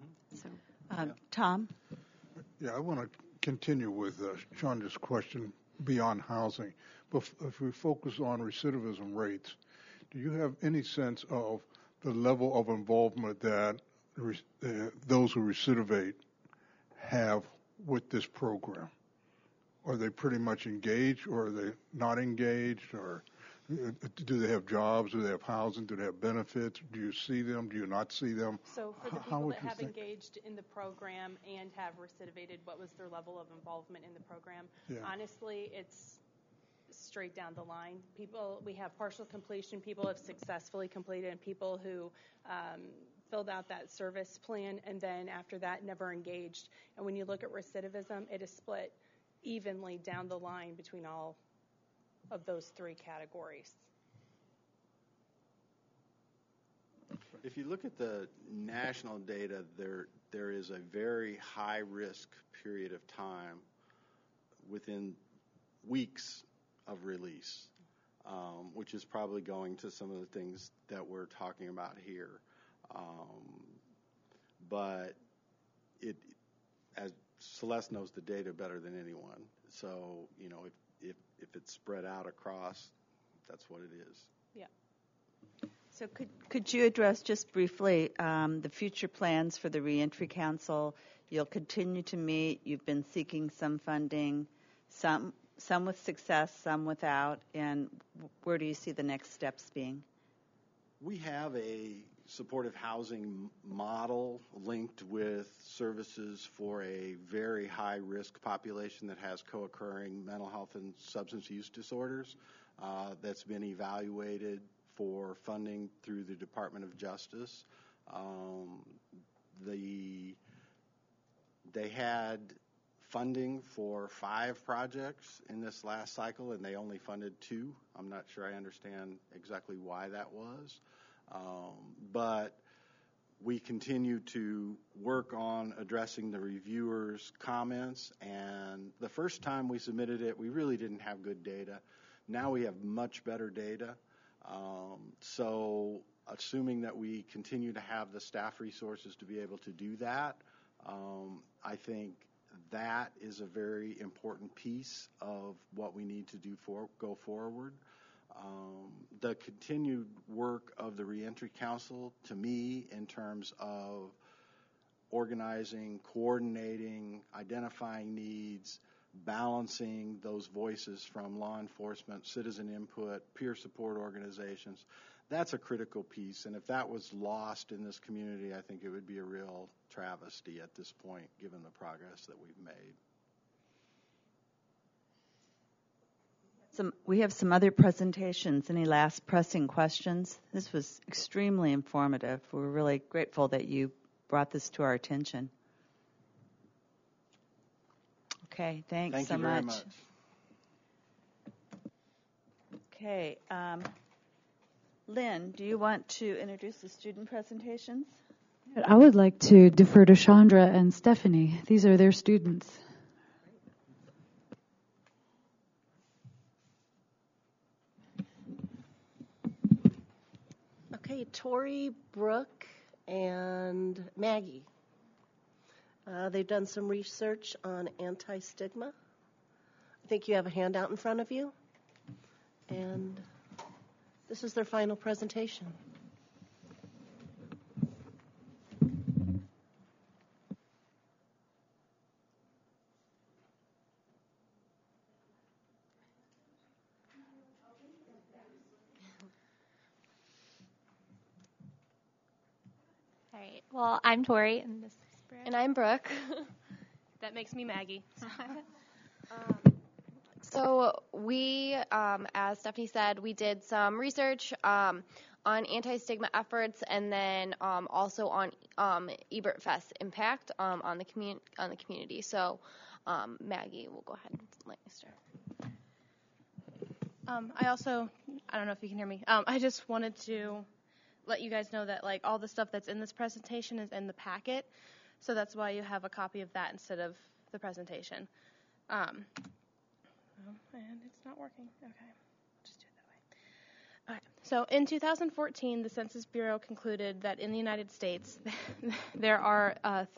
Tom? Yeah, I want to continue with Shonda's question beyond housing. But if we focus on recidivism rates, do you have any sense of the level of involvement that those who recidivate have with this program? Are they pretty much engaged, or are they not engaged, or do they have jobs? Do they have housing? Do they have benefits? Do you see them? Do you not see them? So for the people that have engaged in the program and have recidivated, what was their level of involvement in the program? Yeah. Honestly, it's straight down the line. We have partial completion. People have successfully completed, and people who filled out that service plan and then after that never engaged. And when you look at recidivism, it is split evenly down the line between all of those three categories. If you look at the national data, there is a very high risk period of time within weeks of release, which is probably going to some of the things that we're talking about here. But as Celeste knows the data better than anyone, so if it's spread out across, that's what it is. Yeah. So could you address just briefly the future plans for the Reentry Council? You'll continue to meet. You've been seeking some funding, some with success, some without, and where do you see the next steps being? We have a supportive housing model linked with services for a very high-risk population that has co-occurring mental health and substance use disorders. that's been evaluated for funding through the Department of Justice. They had funding for 5 projects in this last cycle, and they only funded 2. I'm not sure I understand exactly why that was. But we continue to work on addressing the reviewers' comments, and the first time we submitted it, we really didn't have good data. Now we have much better data. So assuming that we continue to have the staff resources to be able to do that, I think that is a very important piece of what we need to do go forward. The continued work of the Reentry Council, to me, in terms of organizing, coordinating, identifying needs, balancing those voices from law enforcement, citizen input, peer support organizations, that's a critical piece. And if that was lost in this community, I think it would be a real travesty at this point, given the progress that we've made. We have some other presentations. Any last pressing questions? This was extremely informative. We're really grateful that you brought this to our attention. Okay, thanks so much. Thank you very much. Okay, Lynn, do you want to introduce the student presentations? I would like to defer to Chandra and Stephanie. These are their students. Okay, Tori, Brooke, and Maggie. They've done some research on anti-stigma. I think you have a handout in front of you. And this is their final presentation. All right. Well, I'm Tori, and this is Brooke. And I'm Brooke. That makes me Maggie. So we, as Stephanie said, we did some research on anti-stigma efforts, and then also on Ebert Fest impact on the community. So Maggie, we'll go ahead and let you start. I don't know if you can hear me. I just wanted to let you guys know that like all the stuff that's in this presentation is in the packet, so that's why you have a copy of that instead of the presentation. And it's not working. Okay, just do it that way. All right. So in 2014, the Census Bureau concluded that in the United States there are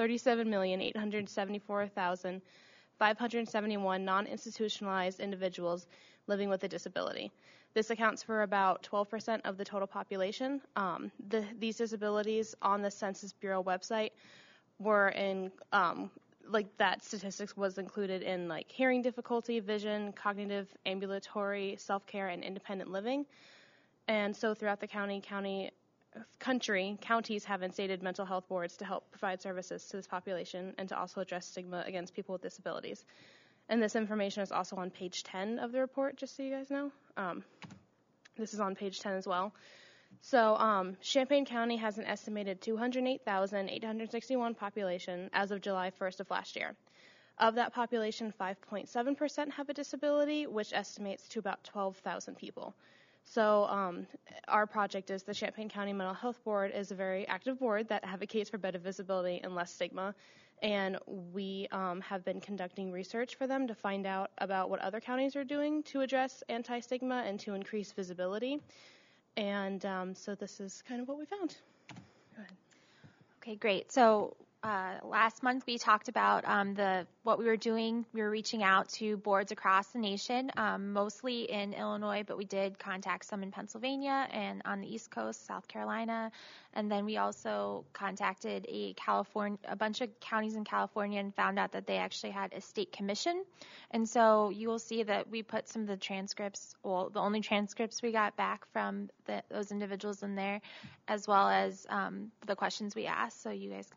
37,874,571 non-institutionalized individuals living with a disability. This accounts for about 12% of the total population. These disabilities on the Census Bureau website were in, that statistics was included in like hearing difficulty, vision, cognitive, ambulatory, self-care, and independent living. And so throughout the countries have instated mental health boards to help provide services to this population and to also address stigma against people with disabilities. And this information is also on page 10 of the report, just so you guys know. This is on page 10 as well. So Champaign County has an estimated 208,861 population as of July 1st of last year. Of that population, 5.7% have a disability, which estimates to about 12,000 people. So our project is the Champaign County Mental Health Board is a very active board that advocates for better visibility and less stigma. And we have been conducting research for them to find out about what other counties are doing to address anti-stigma and to increase visibility. And so this is kind of what we found. Go ahead. Okay, great. So last month we talked about what we were doing. We were reaching out to boards across the nation, mostly in Illinois, but we did contact some in Pennsylvania and on the East Coast, South Carolina. And then we also contacted a bunch of counties in California and found out that they actually had a state commission. And so you will see that we put some of the transcripts, well, the only transcripts we got back from those individuals in there, as well as the questions we asked. So you guys can kind of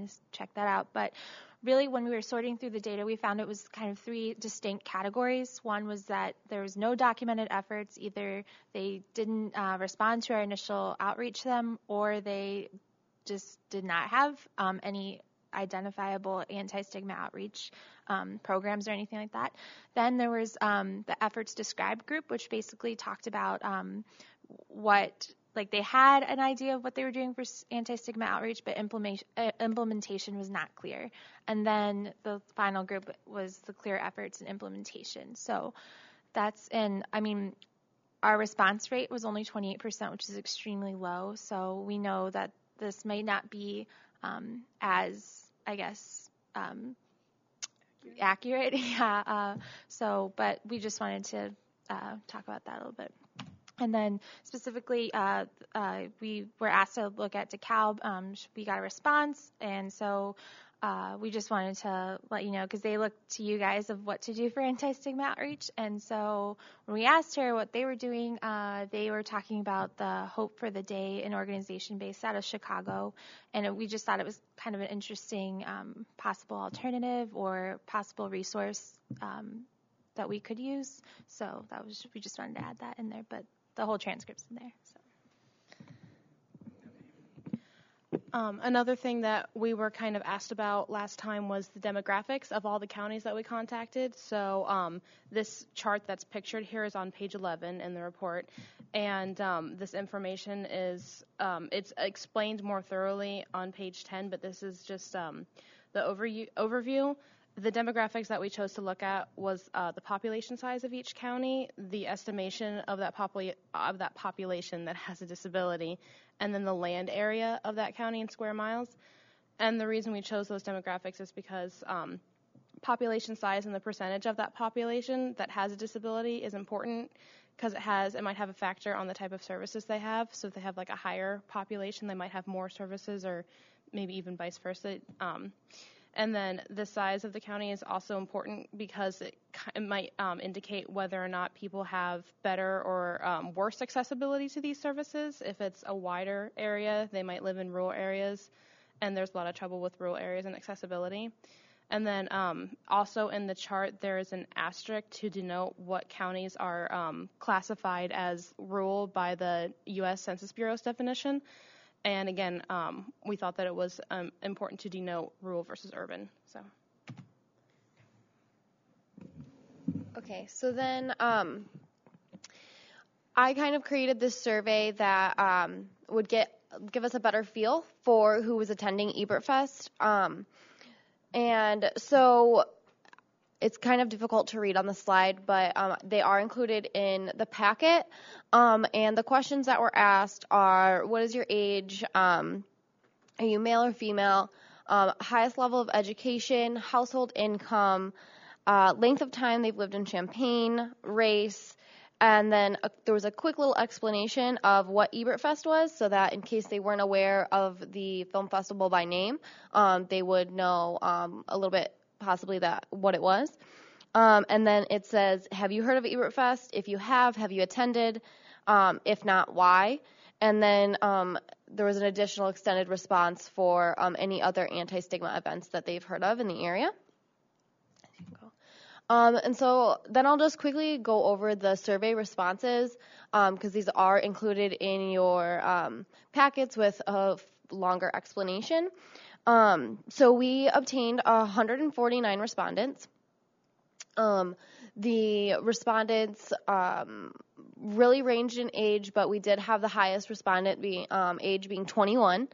to check that out. But really, when we were sorting through the data, we found it was kind of 3 distinct categories. One was that there was no documented efforts. Either they didn't respond to our initial outreach to them, or they just did not have any identifiable anti-stigma outreach programs or anything like that. Then there was the efforts described group, which basically talked about they had an idea of what they were doing for anti-stigma outreach, but implementation was not clear. And then the final group was the clear efforts and implementation. So our response rate was only 28%, which is extremely low. So we know that this may not be accurate. Yeah. But we just wanted to talk about that a little bit. And then specifically, we were asked to look at DeKalb. We got a response, and so we just wanted to let you know, because they looked to you guys of what to do for anti-stigma outreach. And so when we asked her what they were doing, they were talking about the Hope for the Day, an organization based out of Chicago. And we just thought it was kind of an interesting possible alternative or possible resource that we could use. So we just wanted to add that in there, but the whole transcript's in there. So. Another thing that we were kind of asked about last time was the demographics of all the counties that we contacted. So this chart that's pictured here is on page 11 in the report, and this information is it's explained more thoroughly on page 10, but this is just the overview. The demographics that we chose to look at was the population size of each county, the estimation of that population that has a disability, and then the land area of that county in square miles. And the reason we chose those demographics is because population size and the percentage of that population that has a disability is important, because it might have a factor on the type of services they have. So if they have like a higher population, they might have more services, or maybe even vice versa. And then the size of the county is also important because it might indicate whether or not people have better or worse accessibility to these services. If it's a wider area, they might live in rural areas, and there's a lot of trouble with rural areas and accessibility. And then also in the chart, there is an asterisk to denote what counties are classified as rural by the U.S. Census Bureau's definition. And again, we thought that it was important to denote rural versus urban. So. Okay, so then I kind of created this survey that would give us a better feel for who was attending Ebertfest. And so it's kind of difficult to read on the slide, but they are included in the packet. And the questions that were asked are, what is your age? Are you male or female? Highest level of education, household income, length of time they've lived in Champaign, race, and then there was a quick little explanation of what Ebertfest was, so that in case they weren't aware of the film festival by name, they would know a little bit possibly what it was. And then it says, have you heard of Ebertfest? If you have you attended? If not, why? And then there was an additional extended response for any other anti-stigma events that they've heard of in the area. And so then I'll just quickly go over the survey responses, because these are included in your packets with a longer explanation. So we obtained 149 respondents. The respondents really ranged in age, but we did have the highest respondent age being 21.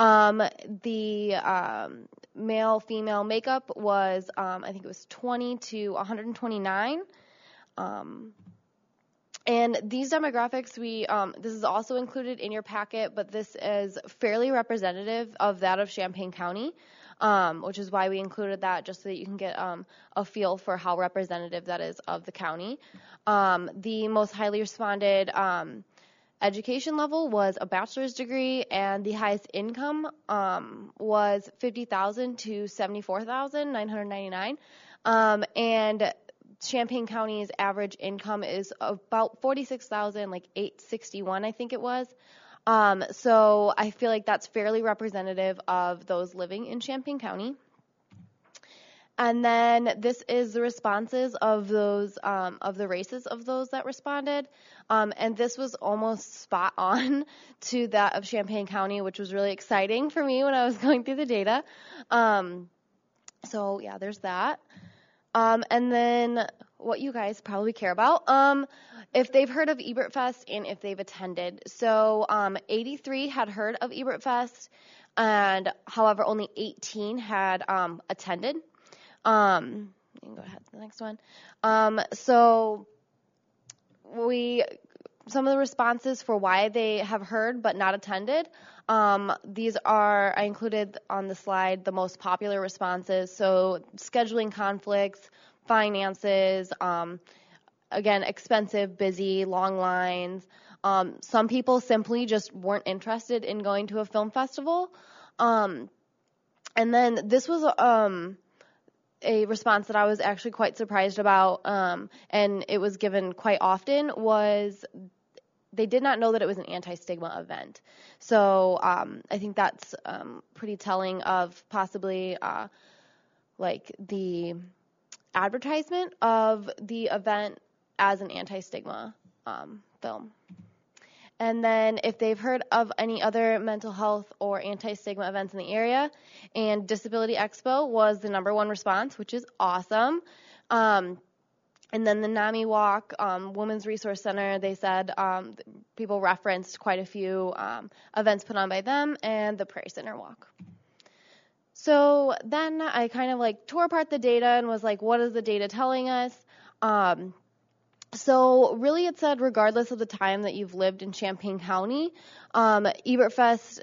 The male-female makeup was, I think it was 20 to 129. And these demographics, this is also included in your packet, but this is fairly representative of that of Champaign County, which is why we included that, just so that you can get a feel for how representative that is of the county. The most highly responded education level was a bachelor's degree, and the highest income was $50,000 to $74,999. And Champaign County's average income is about $46,000, like $861, I think it was. So I feel like that's fairly representative of those living in Champaign County. And then this is the responses of those of the races of those that responded, and this was almost spot on to that of Champaign County, which was really exciting for me when I was going through the data. So yeah, there's that. And then what you guys probably care about, if they've heard of Ebert Fest and if they've attended. So 83 had heard of Ebert Fest, and however only 18 had attended. You can go ahead to the next one. So some of the responses for why they have heard but not attended, these are, I included on the slide the most popular responses. So scheduling conflicts, finances, again, expensive, busy, long lines. Some people simply just weren't interested in going to a film festival. And then this was a response that I was actually quite surprised about, and it was given quite often, was they did not know that it was an anti-stigma event. So I think that's pretty telling of possibly like the advertisement of the event as an anti-stigma film. And then if they've heard of any other mental health or anti-stigma events in the area, and Disability Expo was the #1 response, which is awesome. And then the NAMI Walk, Women's Resource Center, they said people referenced quite a few events put on by them, and the Prairie Center Walk. So then I kind of like tore apart the data and was like, what is the data telling us? So really it said regardless of the time that you've lived in Champaign County, Ebert Fest,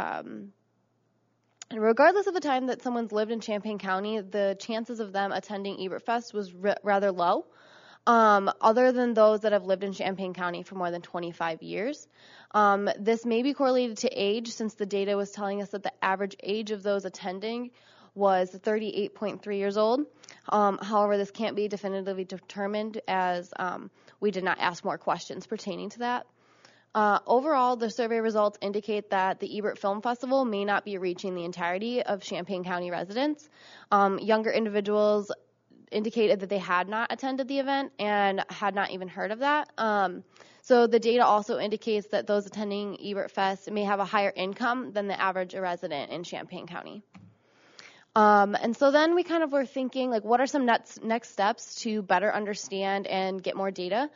regardless of the time that someone's lived in Champaign County, the chances of them attending Ebert Fest was rather low, other than those that have lived in Champaign County for more than 25 years. This may be correlated to age, since the data was telling us that the average age of those attending was 38.3 years old. However, this can't be definitively determined, as we did not ask more questions pertaining to that. Overall, the survey results indicate that the Ebert Film Festival may not be reaching the entirety of Champaign County residents. Younger individuals indicated that they had not attended the event and had not even heard of that. So the data also indicates that those attending Ebert Fest may have a higher income than the average resident in Champaign County. And so then we kind of were thinking, like, what are some next steps to better understand and get more data?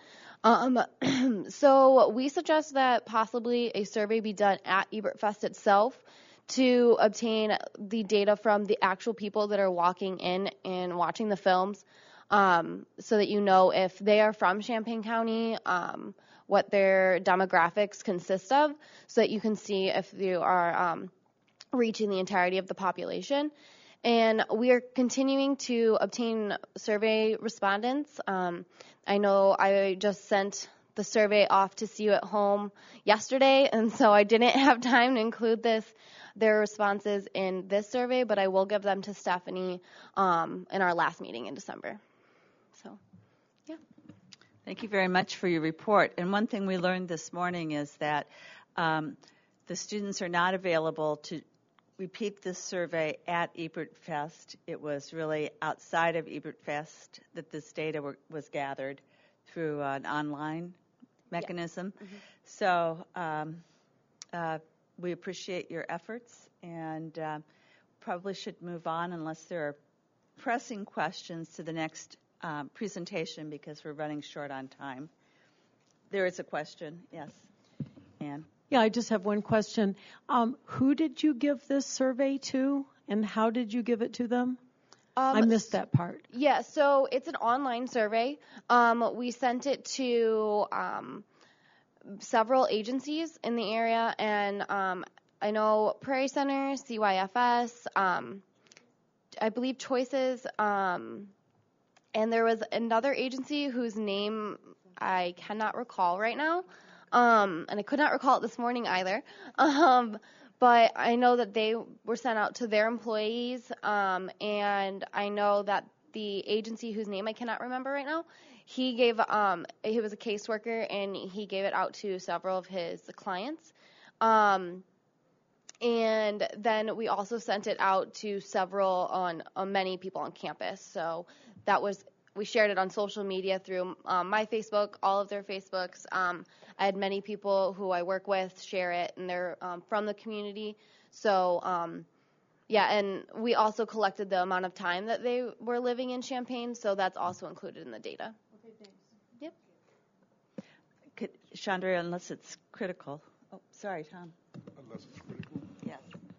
So we suggest that possibly a survey be done at Ebert Fest itself to obtain the data from the actual people that are walking in and watching the films, so that you know if they are from Champaign County, what their demographics consist of, so that you can see if you are reaching the entirety of the population. And we are continuing to obtain survey respondents. I know I just sent the survey off to See You at Home yesterday, and so I didn't have time to include their responses in this survey, but I will give them to Stephanie in our last meeting in December. So, yeah. Thank you very much for your report. And one thing we learned this morning is that the students are not available to repeat this survey at Ebert Fest. It was really outside of Ebert Fest that this data was gathered through an online mechanism. Yeah. Mm-hmm. So we appreciate your efforts, and probably should move on unless there are pressing questions to the next presentation, because we're running short on time. There is a question. Yes, Anne. Yeah, I just have one question. Who did you give this survey to, and how did you give it to them? I missed that part. Yeah, so it's an online survey. We sent it to several agencies in the area, and I know Prairie Center, CYFS, I believe Choices, and there was another agency whose name I cannot recall right now. And I could not recall it this morning either. But I know that they were sent out to their employees, and I know that the agency whose name I cannot remember right now, he was a caseworker, and he gave it out to several of his clients. And then we also sent it out to several on many people on campus. So we shared it on social media through my Facebook, all of their Facebooks. I had many people who I work with share it, and they're from the community. So, and we also collected the amount of time that they were living in Champaign, so that's also included in the data. Okay, thanks. Yep. Chandra, unless it's critical. Oh, sorry, Tom. Unless it's critical. Yes.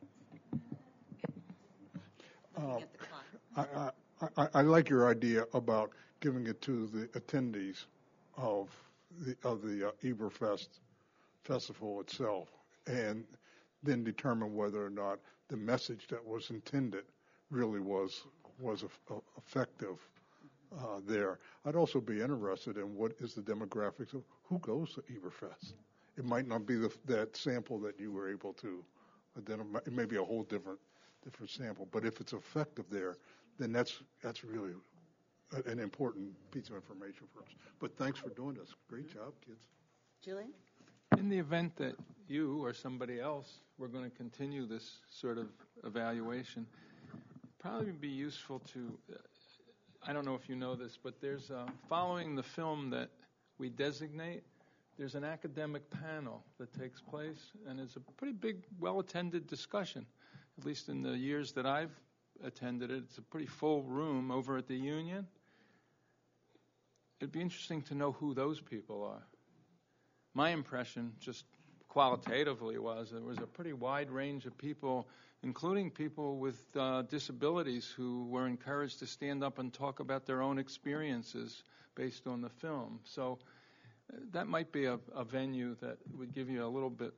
I like your idea about giving it to the attendees of the Eberfest festival itself, and then determine whether or not the message that was intended really was effective there. I'd also be interested in what is the demographics of who goes to Eberfest. It might not be that sample that you were able to identify. It may be a whole different sample. But if it's effective there, then that's really an important piece of information for us. But thanks for doing this. Great job, kids. Julian? In the event that you or somebody else were going to continue this sort of evaluation, it'd probably be useful to, I don't know if you know this, but there's, following the film that we designate, there's an academic panel that takes place, and it's a pretty big, well-attended discussion. At least in the years that I've attended it, it's a pretty full room over at the Union. It'd be interesting to know who those people are. My impression, just qualitatively, was there was a pretty wide range of people, including people with disabilities, who were encouraged to stand up and talk about their own experiences based on the film. So that might be a venue that would give you a little bit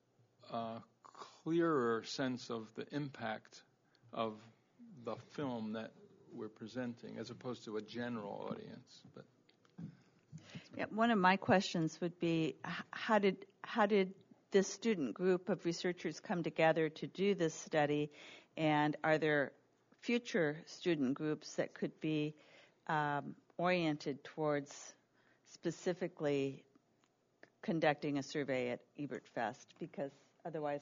clearer sense of the impact of the film that we're presenting, as opposed to a general audience. But yeah, one of my questions would be, how did this student group of researchers come together to do this study, and are there future student groups that could be oriented towards specifically conducting a survey at Ebertfest? Because otherwise,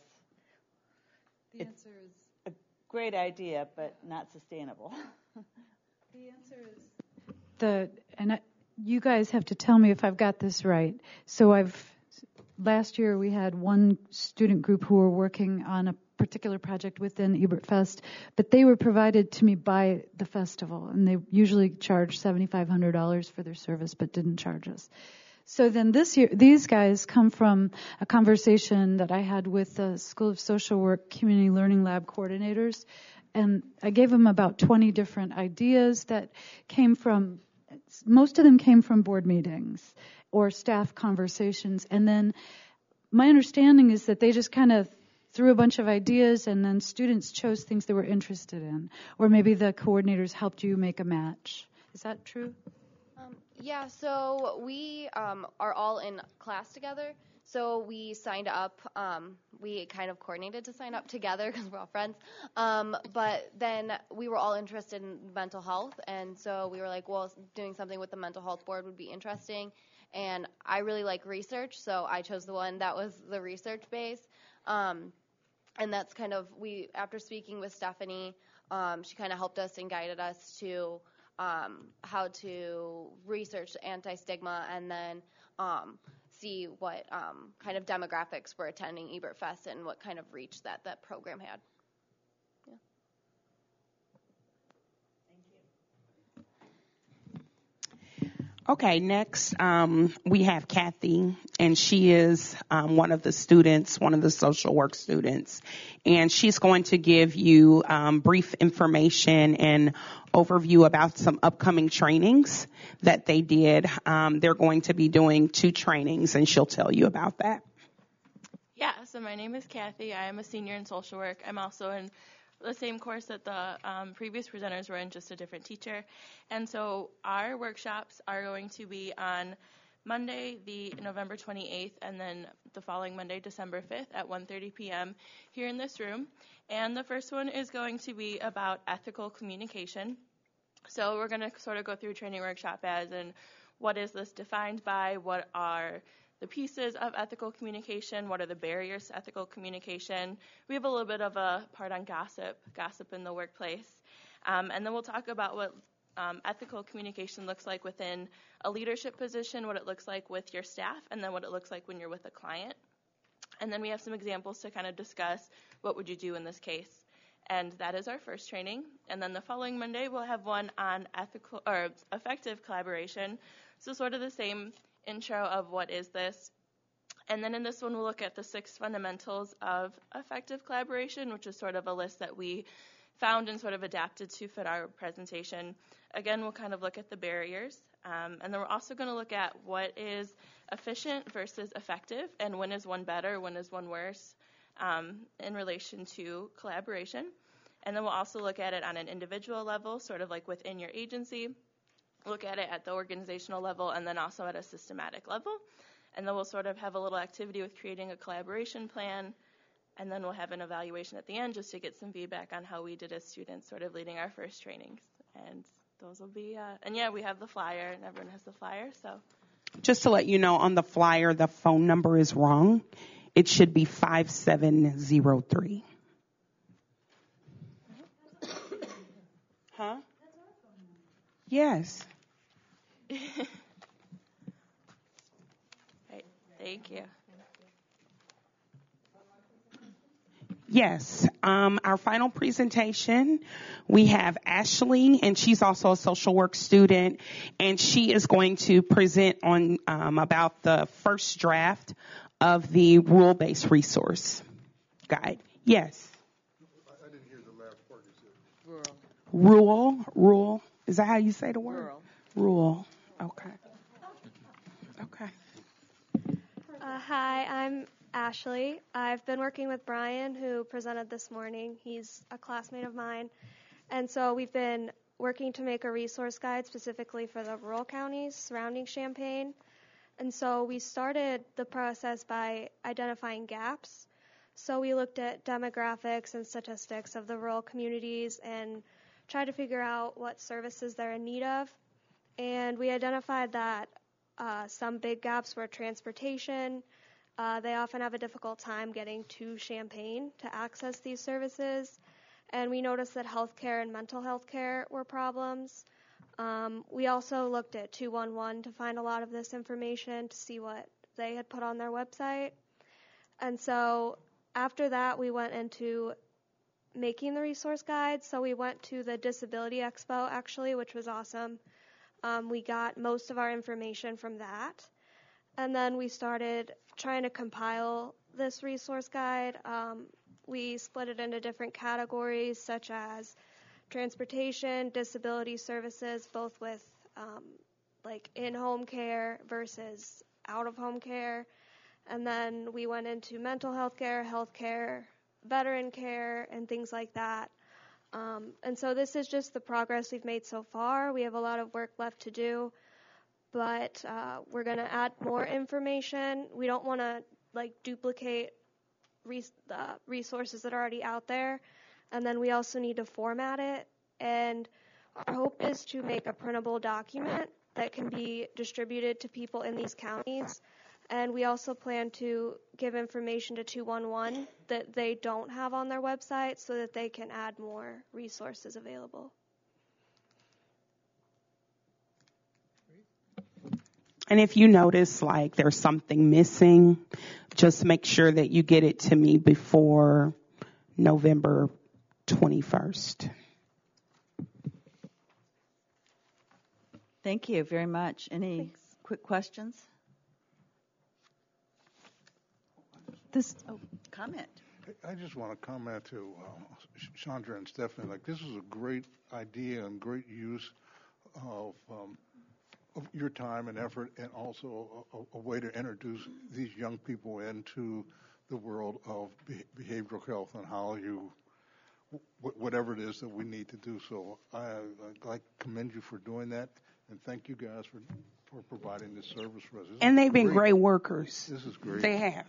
the answer is a great idea, but not sustainable. The answer is you guys have to tell me if I've got this right. So last year we had one student group who were working on a particular project within Ebertfest, but they were provided to me by the festival, and they usually charge $7,500 for their service, but didn't charge us. So then this year, these guys come from a conversation that I had with the School of Social Work Community Learning Lab coordinators, and I gave them about 20 different ideas that came from, most of them came from board meetings or staff conversations, and then my understanding is that they just kind of threw a bunch of ideas, and then students chose things they were interested in, or maybe the coordinators helped you make a match. Is that true? Yeah, so we are all in class together. So we signed up. We kind of coordinated to sign up together because we're all friends. But then we were all interested in mental health, and so we were like, well, doing something with the mental health board would be interesting. And I really like research, so I chose the one that was the research base. And that's kind of, after speaking with Stephanie, she kind of helped us and guided us to how to research anti-stigma, and then see what kind of demographics were attending Ebertfest and what kind of reach that program had. Yeah. Okay, next we have Kathy, and she is one of the students, one of the social work students, and she's going to give you brief information and overview about some upcoming trainings that they did. They're going to be doing 2 trainings, and she'll tell you about that. Yeah, so my name is Kathy. I am a senior in social work. I'm also in the same course that the previous presenters were in, just a different teacher. And so our workshops are going to be on Monday, the November 28th, and then the following Monday, December 5th at 1:30 p.m. here in this room. And the first one is going to be about ethical communication. So we're going to sort of go through training workshop as in what is this defined by, what are the pieces of ethical communication, what are the barriers to ethical communication. We have a little bit of a part on gossip in the workplace. And then we'll talk about what ethical communication looks like within a leadership position, what it looks like with your staff, and then what it looks like when you're with a client. And then we have some examples to kind of discuss what would you do in this case. And that is our first training. And then the following Monday, we'll have one on ethical or effective collaboration. So sort of the same intro of what is this. And then in this one, we'll look at the 6 fundamentals of effective collaboration, which is sort of a list that we found and sort of adapted to fit our presentation. Again, we'll kind of look at the barriers. And then we're also going to look at what is efficient versus effective, and when is one better, when is one worse, in relation to collaboration. And then we'll also look at it on an individual level, sort of like within your agency, look at it at the organizational level, and then also at a systematic level. And then we'll sort of have a little activity with creating a collaboration plan, and then we'll have an evaluation at the end just to get some feedback on how we did as students sort of leading our first trainings. And those will be, and yeah, we have the flyer, and everyone has the flyer, so. Just to let you know, on the flyer, the phone number is wrong. It should be 5703. Huh? Yes. Right. Thank you. Yes. Our final presentation, we have Ashley, and she's also a social work student, and she is going to present on about the first draft of the rule-based resource guide. Yes. I didn't hear the last part you said. Rural. Is that how you say the word? Rural. Okay. Hi, I'm Ashley. I've been working with Brian, who presented this morning. He's a classmate of mine. And so we've been working to make a resource guide specifically for the rural counties surrounding Champaign. And so we started the process by identifying gaps. So we looked at demographics and statistics of the rural communities and tried to figure out what services they're in need of. And we identified that some big gaps were transportation. They often have a difficult time getting to Champaign to access these services. And we noticed that healthcare and mental health care were problems. We also looked at 211 to find a lot of this information to see what they had put on their website. And so after that, we went into making the resource guide. So we went to the Disability Expo, actually, which was awesome. We got most of our information from that. And then we started trying to compile this resource guide. We split it into different categories, such as transportation, disability services, both with like in-home care versus out-of-home care. And then we went into mental health care, veteran care, and things like that. And so this is just the progress we've made so far. We have a lot of work left to do, but we're going to add more information. We don't want to duplicate resources that are already out there. And then we also need to format it. And our hope is to make a printable document that can be distributed to people in these counties. And we also plan to give information to 211 that they don't have on their website so that they can add more resources available. And if you notice there's something missing, just make sure that you get it to me before November 21st. Thank you very much. Any quick questions? Comment. I just want to comment to Chandra and Stephanie. This is a great idea and great use of your time and effort, and also a way to introduce these young people into the world of behavioral health and how whatever it is that we need to do. So I commend you for doing that, and thank you guys for providing this service for us. And they've been great workers. This is great. They have.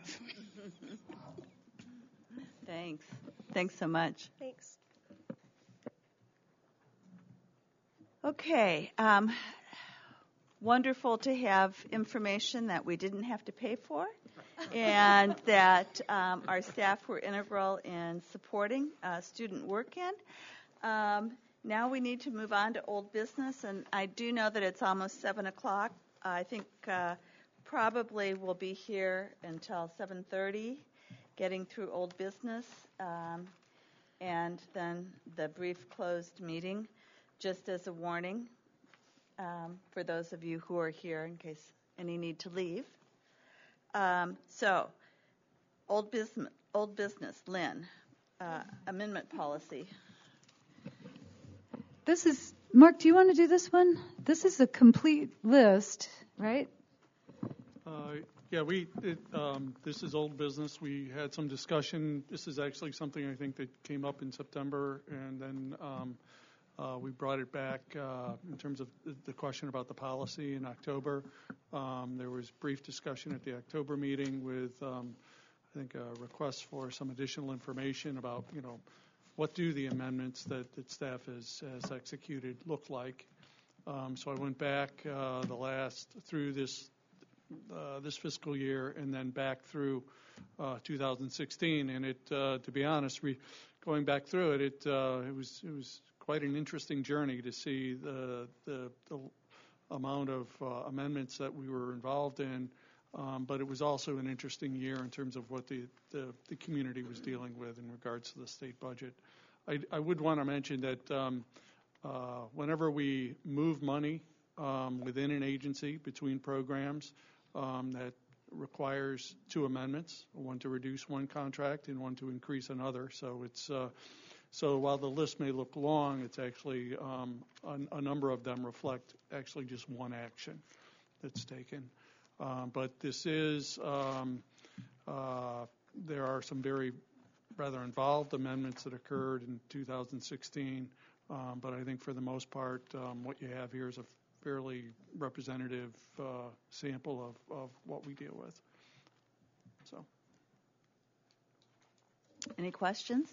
Thanks. Thanks so much. Thanks. Okay. wonderful to have information that we didn't have to pay for, and that our staff were integral in supporting student work-in. Now we need to move on to old business, and I do know that it's almost 7 o'clock. I think probably we'll be here until 7:30, getting through old business, and then the brief closed meeting, just as a warning for those of you who are here in case any need to leave. So, old business, Lynn, amendment policy. This is, Mark, do you want to do this one? This is a complete list, right? Yeah, this is old business. We had some discussion. This is actually something I think that came up in September, and then we brought it back in terms of the question about the policy in October. There was brief discussion at the October meeting with, I think, a request for some additional information about, what do the amendments that staff has executed look like. So I went back through this fiscal year and then back through 2016, and it, to be honest, going back through it, it was quite an interesting journey to see the amount of amendments that we were involved in, but it was also an interesting year in terms of what the community was dealing with in regards to the state budget. I would want to mention that whenever we move money within an agency between programs, that requires two amendments, one to reduce one contract and one to increase another. So it's so while the list may look long, it's actually a number of them reflect actually just one action that's taken. But this is there are some very rather involved amendments that occurred in 2016. But I think for the most part, what you have here is a fairly representative sample of what we deal with. So, any questions?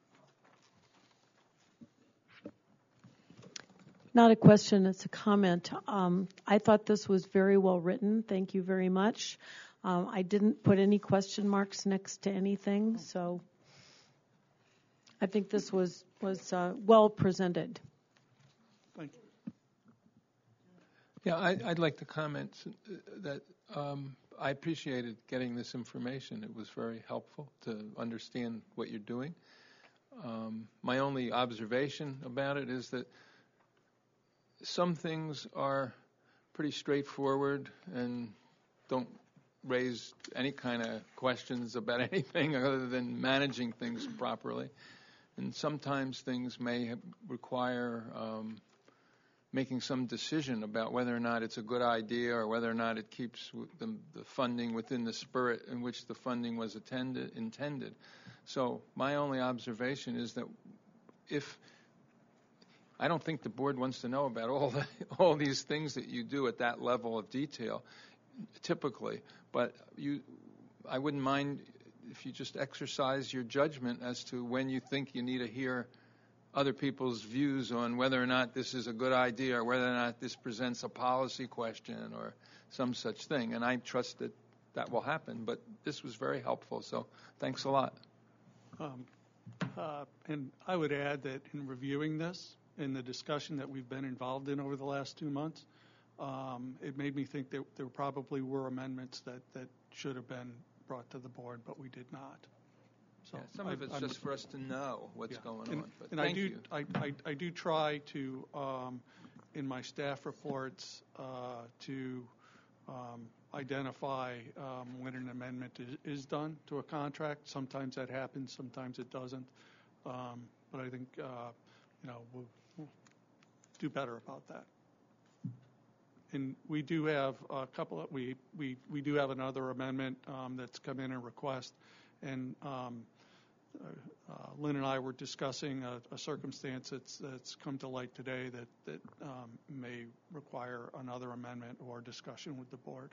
Not a question, it's a comment. I thought this was very well written. Thank you very much. I didn't put any question marks next to anything, so I think this was well presented. Thank you. Yeah, I'd like to comment that I appreciated getting this information. It was very helpful to understand what you're doing. My only observation about it is that some things are pretty straightforward and don't raise any kind of questions about anything other than managing things properly. And sometimes things may require making some decision about whether or not it's a good idea or whether or not it keeps the funding within the spirit in which the funding was intended. So my only observation is that I don't think the board wants to know about all these things that you do at that level of detail, typically. But I wouldn't mind if you just exercise your judgment as to when you think you need to hear other people's views on whether or not this is a good idea or whether or not this presents a policy question or some such thing. And I trust that will happen. But this was very helpful, so thanks a lot. And I would add that in reviewing this, in the discussion that we've been involved in over the last 2 months, it made me think that there probably were amendments that should have been brought to the board, but we did not. So yeah, some of it's just for us to know what's going on. But and thank you. I do try to, in my staff reports, to identify when an amendment is done to a contract. Sometimes that happens, sometimes it doesn't. But I think we'll do better about that. And we do have a couple of we do have another amendment that's come in a request, and Lynn and I were discussing a circumstance that's come to light today that may require another amendment or discussion with the board.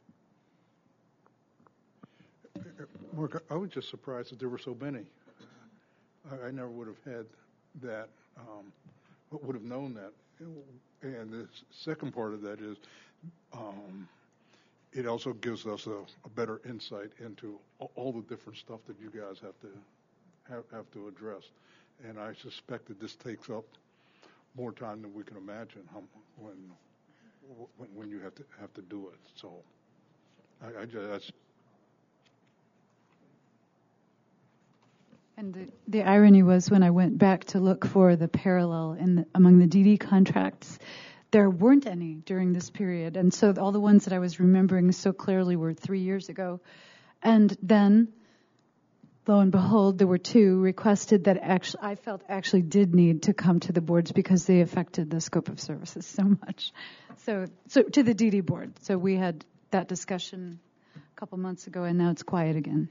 Mark, I was just surprised that there were so many. I never would have had that, would have known that. And the second part of that is it also gives us a better insight into all the different stuff that you guys have to address. And I suspect that this takes up more time than we can imagine when you have to do it. So I just. And the irony was when I went back to look for the parallel among the DD contracts, there weren't any during this period. And so all the ones that I was remembering so clearly were 3 years ago. And then, lo and behold, there were 2 requested that I felt actually did need to come to the boards because they affected the scope of services so much. So to the DD board. So we had that discussion a couple months ago, and now it's quiet again.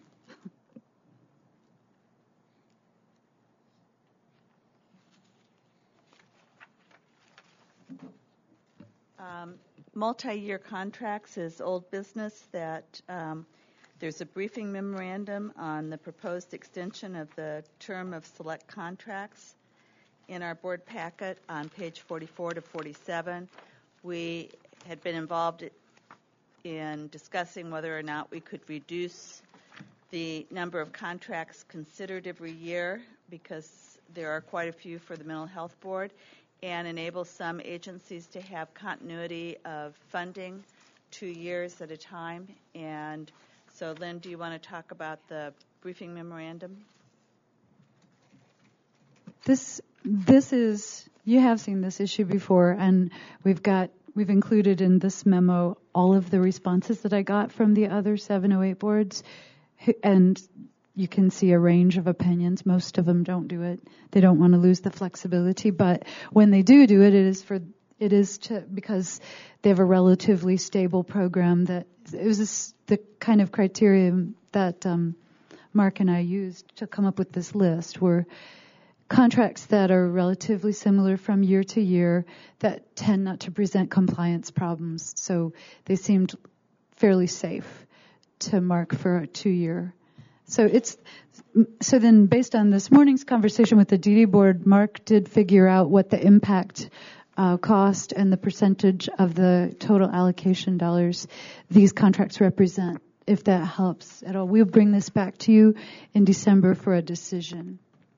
Multi-year contracts is old business that there's a briefing memorandum on the proposed extension of the term of select contracts in our board packet on page 44 to 47. We had been involved in discussing whether or not we could reduce the number of contracts considered every year because there are quite a few for the mental health board, and enable some agencies to have continuity of funding 2 years at a time. And so, Lynn, do you want to talk about the briefing memorandum? This is, you have seen this issue before, and we've included in this memo all of the responses that I got from the other 708 boards, and you can see a range of opinions. Most of them don't do it. They don't want to lose the flexibility, but when they do it, because they have a relatively stable program. That it was the kind of criteria that Mark and I used to come up with this list were contracts that are relatively similar from year to year that tend not to present compliance problems. So they seemed fairly safe to mark for a 2-year. So then based on this morning's conversation with the DD board, Mark did figure out what the impact cost and the percentage of the total allocation dollars these contracts represent, if that helps at all. We'll bring this back to you in December for a decision.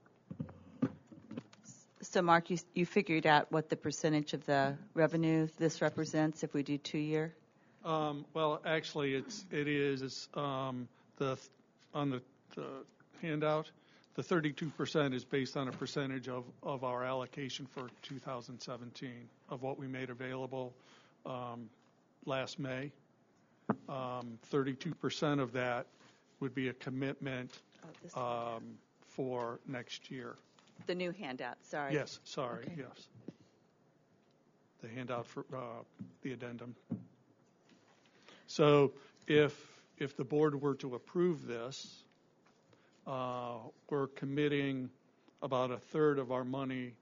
So, Mark, you figured out what the percentage of the revenue this represents if we do 2-year? Well, actually, it is on the handout. The 32% is based on a percentage of our allocation for 2017 of what we made available last May. 32% of that would be a commitment for next year. The new handout, sorry. Yes, sorry, okay. Yes. The handout for the addendum. So if the board were to approve this, we're committing about a third of our money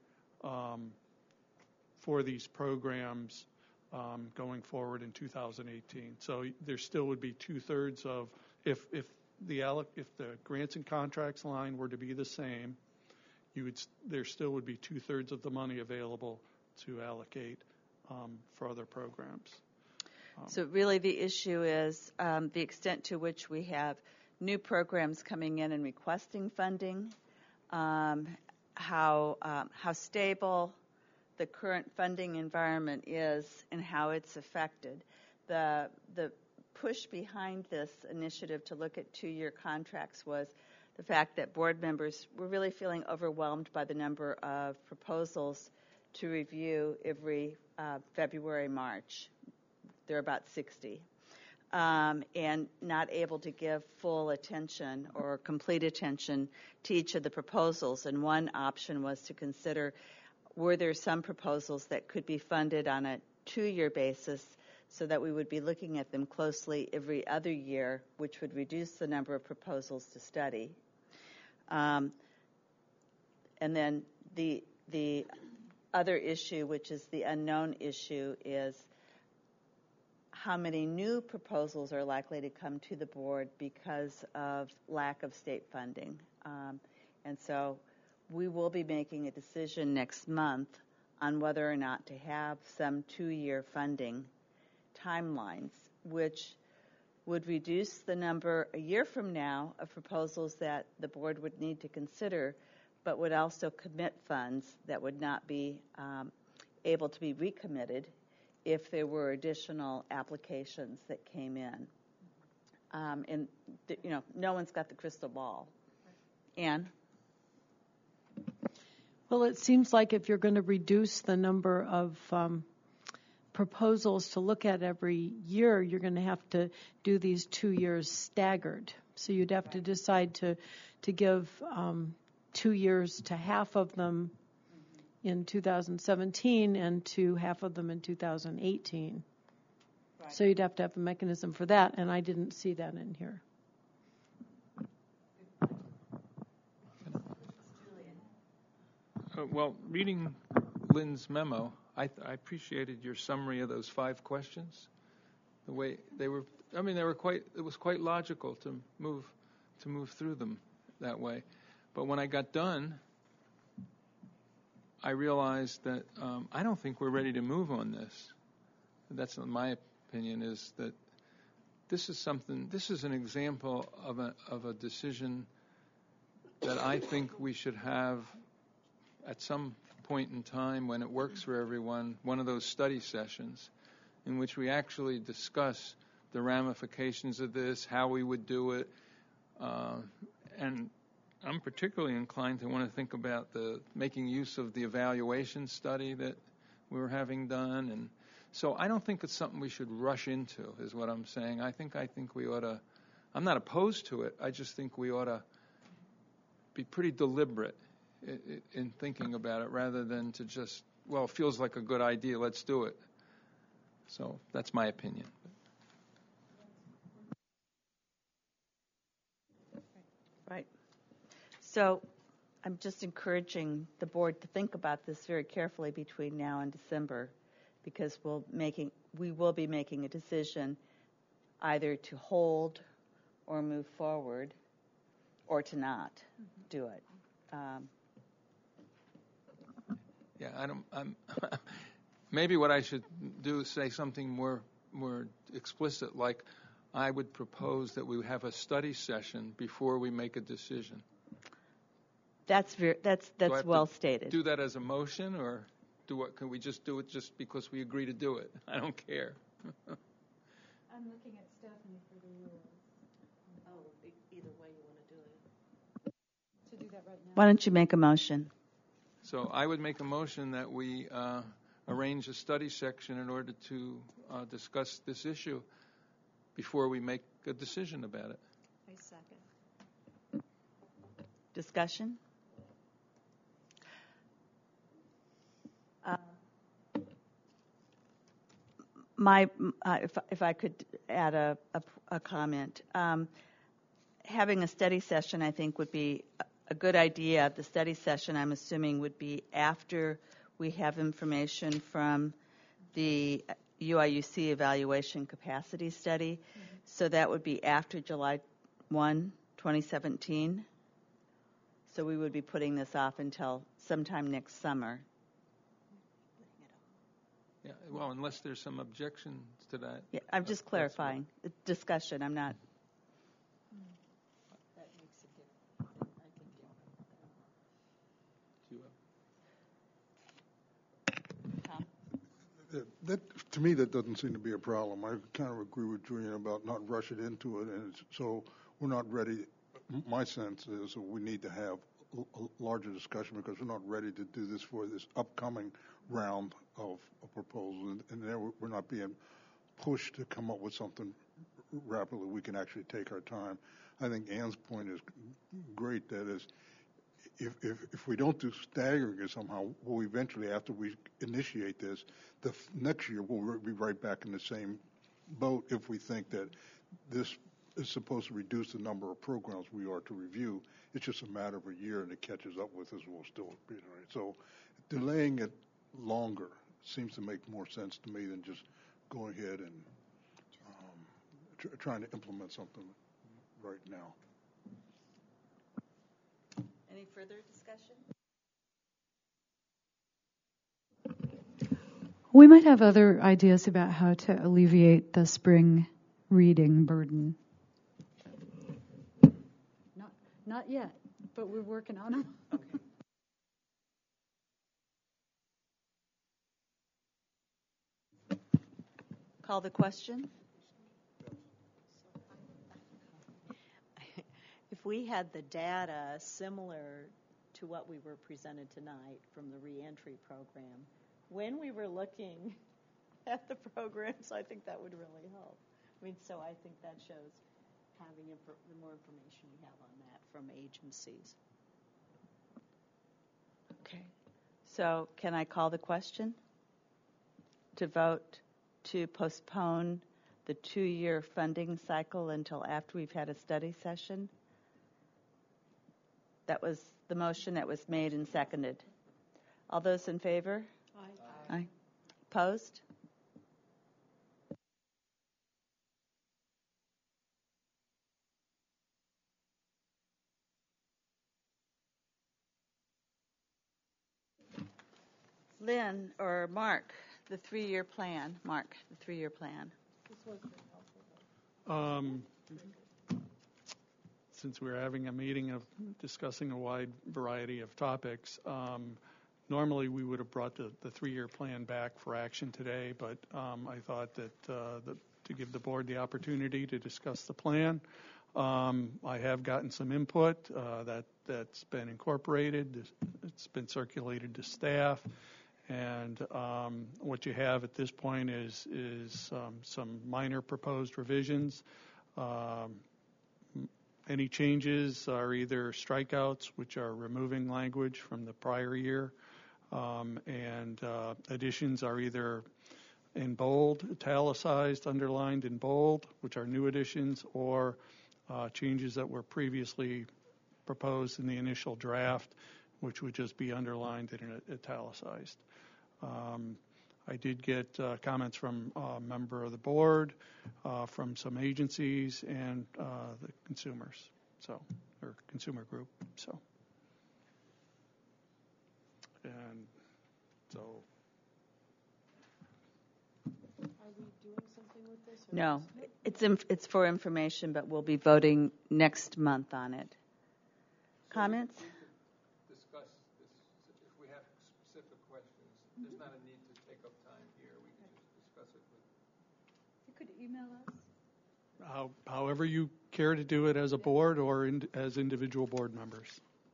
for these programs going forward in 2018. So there still would be 2/3 of if the grants and contracts line were to be the same, there still would be 2/3 of the money available to allocate for other programs. So really the issue is the extent to which we have new programs coming in and requesting funding, how stable the current funding environment is and how it's affected. The push behind this initiative to look at 2-year contracts was the fact that board members were really feeling overwhelmed by the number of proposals to review every February, March. There are about 60. And not able to give full attention or complete attention to each of the proposals. And one option was to consider, were there some proposals that could be funded on a 2-year basis so that we would be looking at them closely every other year, which would reduce the number of proposals to study. And then the other issue, which is the unknown issue, is how many new proposals are likely to come to the board because of lack of state funding. And so we will be making a decision next month on whether or not to have some 2-year funding timelines, which would reduce the number a year from now of proposals that the board would need to consider, but would also commit funds that would not be able to be recommitted if there were additional applications that came in. And no one's got the crystal ball. Anne? Well, it seems like if you're going to reduce the number of proposals to look at every year, you're going to have to do these 2 years staggered. So you'd have to decide to give 2 years to half of them in 2017 and to half of them in 2018. Right. So you'd have to have a mechanism for that, and I didn't see that in here. Well, reading Lynn's memo, I appreciated your summary of those 5 questions. The way they were, it was quite logical to move through them that way. But when I got done, I realized that I don't think we're ready to move on this. That's my opinion, is that this is an example of a decision that I think we should have at some point in time when it works for everyone, one of those study sessions in which we actually discuss the ramifications of this, how we would do it, and I'm particularly inclined to want to think about making use of the evaluation study that we were having done, and so I don't think it's something we should rush into, is what I'm saying. I think we ought to. I'm not opposed to it. I just think we ought to be pretty deliberate in thinking about it, rather than to just, well, it feels like a good idea, let's do it. So that's my opinion. Right. So I'm just encouraging the board to think about this very carefully between now and December, because we will be making a decision either to hold or move forward, or to not do it. Maybe what I should do is say something more explicit, like I would propose that we have a study session before we make a decision. That's well stated. Do that as a motion, or can we just do it just because we agree to do it? I don't care. I'm looking at Stephanie for the rules. Oh, either way you want to do it. To do that right now. Why don't you make a motion? So I would make a motion that we arrange a study section in order to discuss this issue before we make a decision about it. I second. Discussion? If I could add a comment, having a study session, I think, would be a good idea. The study session, I'm assuming, would be after we have information from the UIUC evaluation capacity study. Mm-hmm. So that would be after July 1, 2017. So we would be putting this off until sometime next summer. Yeah, well, unless there's some objections to that. Yeah, I'm just clarifying. Discussion, I'm not. That makes a difference. To me, that doesn't seem to be a problem. I kind of agree with Julian about not rushing into it, and so we're not ready. My sense is that we need to have a larger discussion because we're not ready to do this for this upcoming round of proposals, and then we're not being pushed to come up with something rapidly. We can actually take our time. I think Ann's point is great. That is, if we don't do staggering it somehow, we'll eventually, after we initiate this, the next year we'll be right back in the same boat if we think that this is supposed to reduce the number of programs we are to review. It's just a matter of a year, and it catches up with us. We'll still be right. So delaying it longer seems to make more sense to me than just going ahead and trying to implement something right now. Any further discussion? We might have other ideas about how to alleviate the spring reading burden. Not yet, but we're working on them. Okay. Call the question. If we had the data similar to what we were presented tonight from the reentry program, when we were looking at the programs, I think that would really help. I mean, so I think that shows having the more information we have on that from agencies. Okay. So can I call the question? To vote to postpone the 2-year funding cycle until after we've had a study session? That was the motion that was made and seconded. All those in favor? Aye. Aye. Opposed? Lynn or Mark, the 3-year plan. Mark, the 3-year plan. Since we're having a meeting of discussing a wide variety of topics, normally we would have brought the 3-year plan back for action today, but I thought that to give the board the opportunity to discuss the plan. I have gotten some input that's been incorporated. It's been circulated to staff. And what you have at this point is some minor proposed revisions. Any changes are either strikeouts, which are removing language from the prior year, and additions are either in bold, italicized, underlined in bold, which are new additions, or changes that were previously proposed in the initial draft, which would just be underlined and italicized. I did get comments from a member of the board, from some agencies, and the consumers, or consumer group. Are we doing something with this? No, it's for information, but we'll be voting next month on it. Comments? Discuss this. If we have specific questions, there's not a need to take up time here. We can just discuss it with. You could email us. However you care to do it as a board or as individual board members.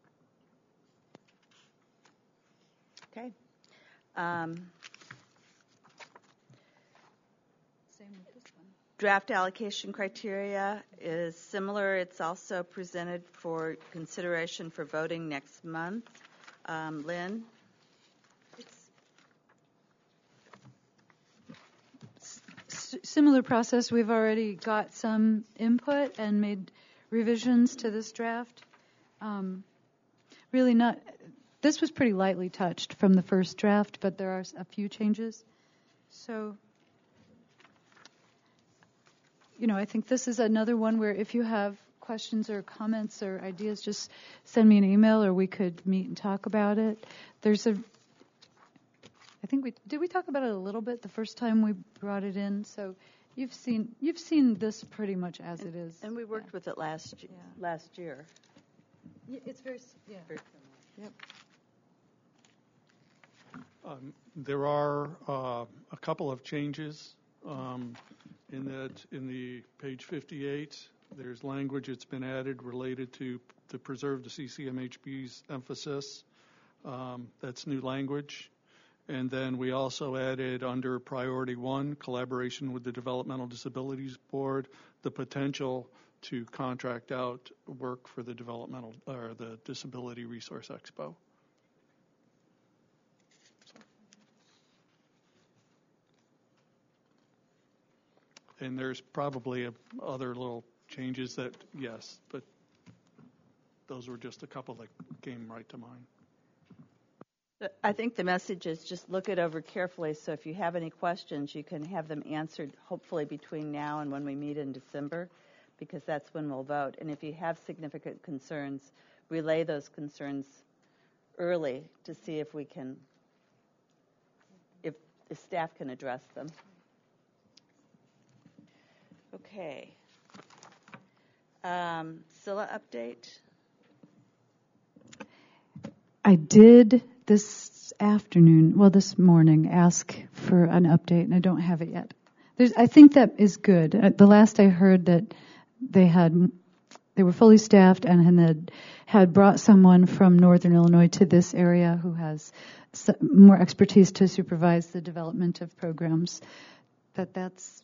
Okay. Same with this one. Draft allocation criteria is similar. It's also presented for consideration for voting next month. Lynn? Similar process. We've already got some input and made revisions to this draft. Really not. This was pretty lightly touched from the first draft, but there are a few changes. So, I think this is another one where if you have questions or comments or ideas, just send me an email or we could meet and talk about it. I think we talk about it a little bit the first time we brought it in. So you've seen this pretty much as it is. And we worked with it last year. Yeah, it's very Very similar. Yep. There are a couple of changes in the page 58. There's language that's been added related to preserve the CCMHB's emphasis. That's new language. And then we also added under priority 1, collaboration with the Developmental Disabilities Board, the potential to contract out work for the the Disability Resource Expo. And there's probably other little changes that, yes, but those were just a couple that came right to mind. I think the message is just look it over carefully, so if you have any questions, you can have them answered hopefully between now and when we meet in December, because that's when we'll vote. And if you have significant concerns, relay those concerns early to see if we can, the staff can address them. Okay. Scylla update. I did this morning, ask for an update, and I don't have it yet. I think that is good. The last I heard that they were fully staffed and had brought someone from Northern Illinois to this area who has more expertise to supervise the development of programs. That's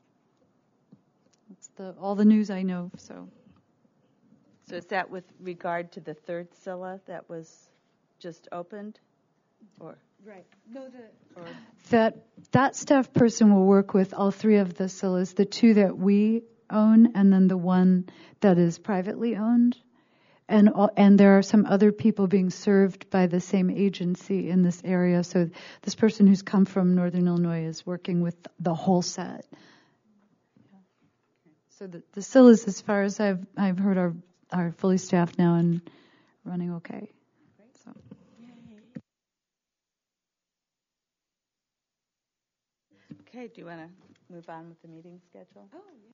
all the news I know. So is that with regard to the third Scylla that was just opened, or right? No, that staff person will work with all three of the Scyllas, the two that we own, and then the one that is privately owned. And there are some other people being served by the same agency in this area. So this person who's come from Northern Illinois is working with the whole set. So the Scyllas, as far as I've heard, are fully staffed now and running okay. So. Okay, do you want to move on with the meeting schedule? Oh, yeah.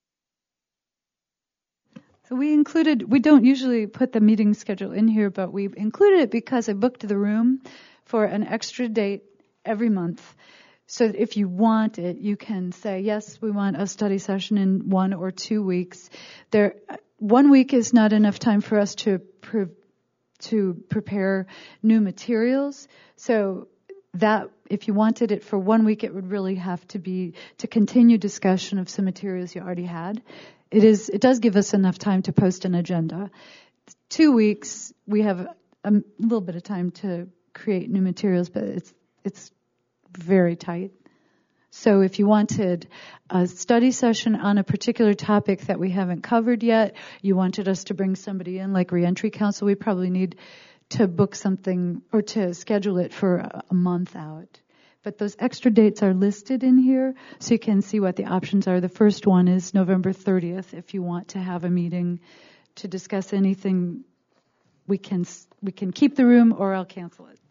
So we don't usually put the meeting schedule in here, but we included it because I booked the room for an extra date every month. So that if you want it, you can say, yes, we want a study session in 1 or 2 weeks. 1 week is not enough time for us to prepare new materials. So that if you wanted it for 1 week, it would really have to be to continue discussion of some materials you already had. It does give us enough time to post an agenda. 2 weeks, we have a little bit of time to create new materials, but it's very tight. So if you wanted a study session on a particular topic that we haven't covered yet, you wanted us to bring somebody in like Reentry Council, we probably need to book something or to schedule it for a month out. But those extra dates are listed in here, so you can see what the options are. The first one is November 30th. If you want to have a meeting to discuss anything, we can keep the room or I'll cancel it.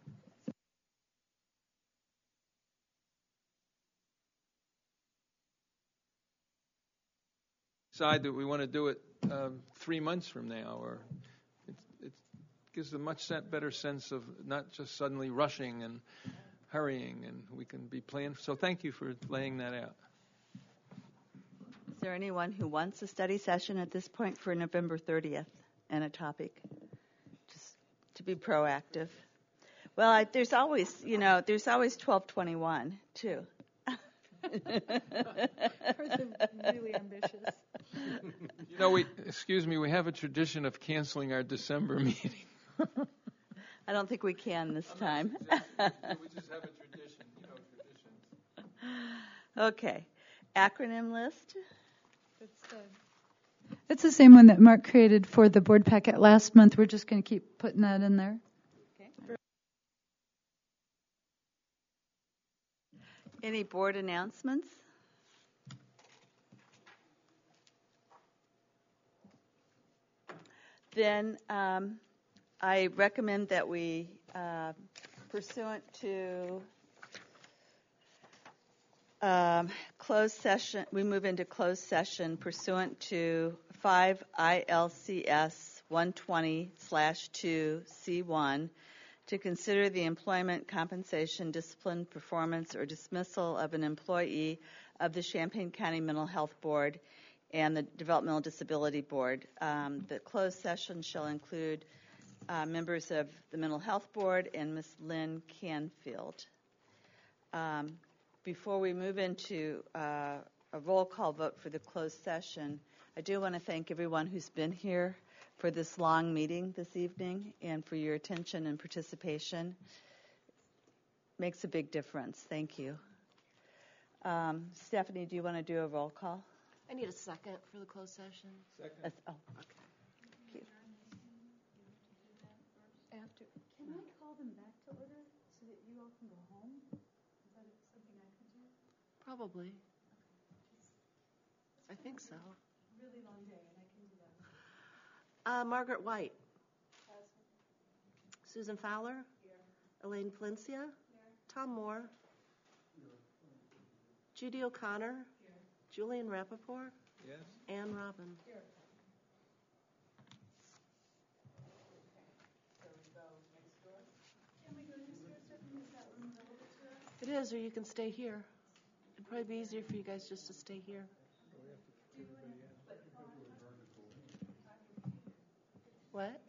Decide that we want to do it 3 months from now, or it gives a much better sense of not just suddenly rushing and hurrying, and we can be planned. So thank you for laying that out. Is there anyone who wants a study session at this point for November 30th and a topic? Just to be proactive. Well, there's always 12/21 too. Really ambitious. We have a tradition of canceling our December meeting. I don't think we can this time. We just have a tradition, traditions. Okay. Acronym list. It's the same one that Mark created for the board packet last month. We're just going to keep putting that in there. Okay. Any board announcements? Then I recommend that we, pursuant to closed session, we move into closed session pursuant to 5 ILCS 120/2C1 to consider the employment, compensation, discipline, performance, or dismissal of an employee of the Champaign County Mental Health Board and the Developmental Disability Board. The closed session shall include members of the Mental Health Board and Ms. Lynn Canfield. Before we move into a roll call vote for the closed session, I do want to thank everyone who's been here for this long meeting this evening and for your attention and participation. Makes a big difference. Thank you. Stephanie, do you want to do a roll call? I need a second for the closed session. Second. Okay. Thank you. Can I call them back to order so that you all can go home? Is that something I can do? Probably. I think so. Really long day, and I can do that. Margaret White. Susan Fowler. Here. Elaine Palencia. Here. Tom Moore. Judy O'Connor. Julian Rappaport. Yes. Ann Robin. It is, or you can stay here. It'd probably be easier for you guys just to stay here. What?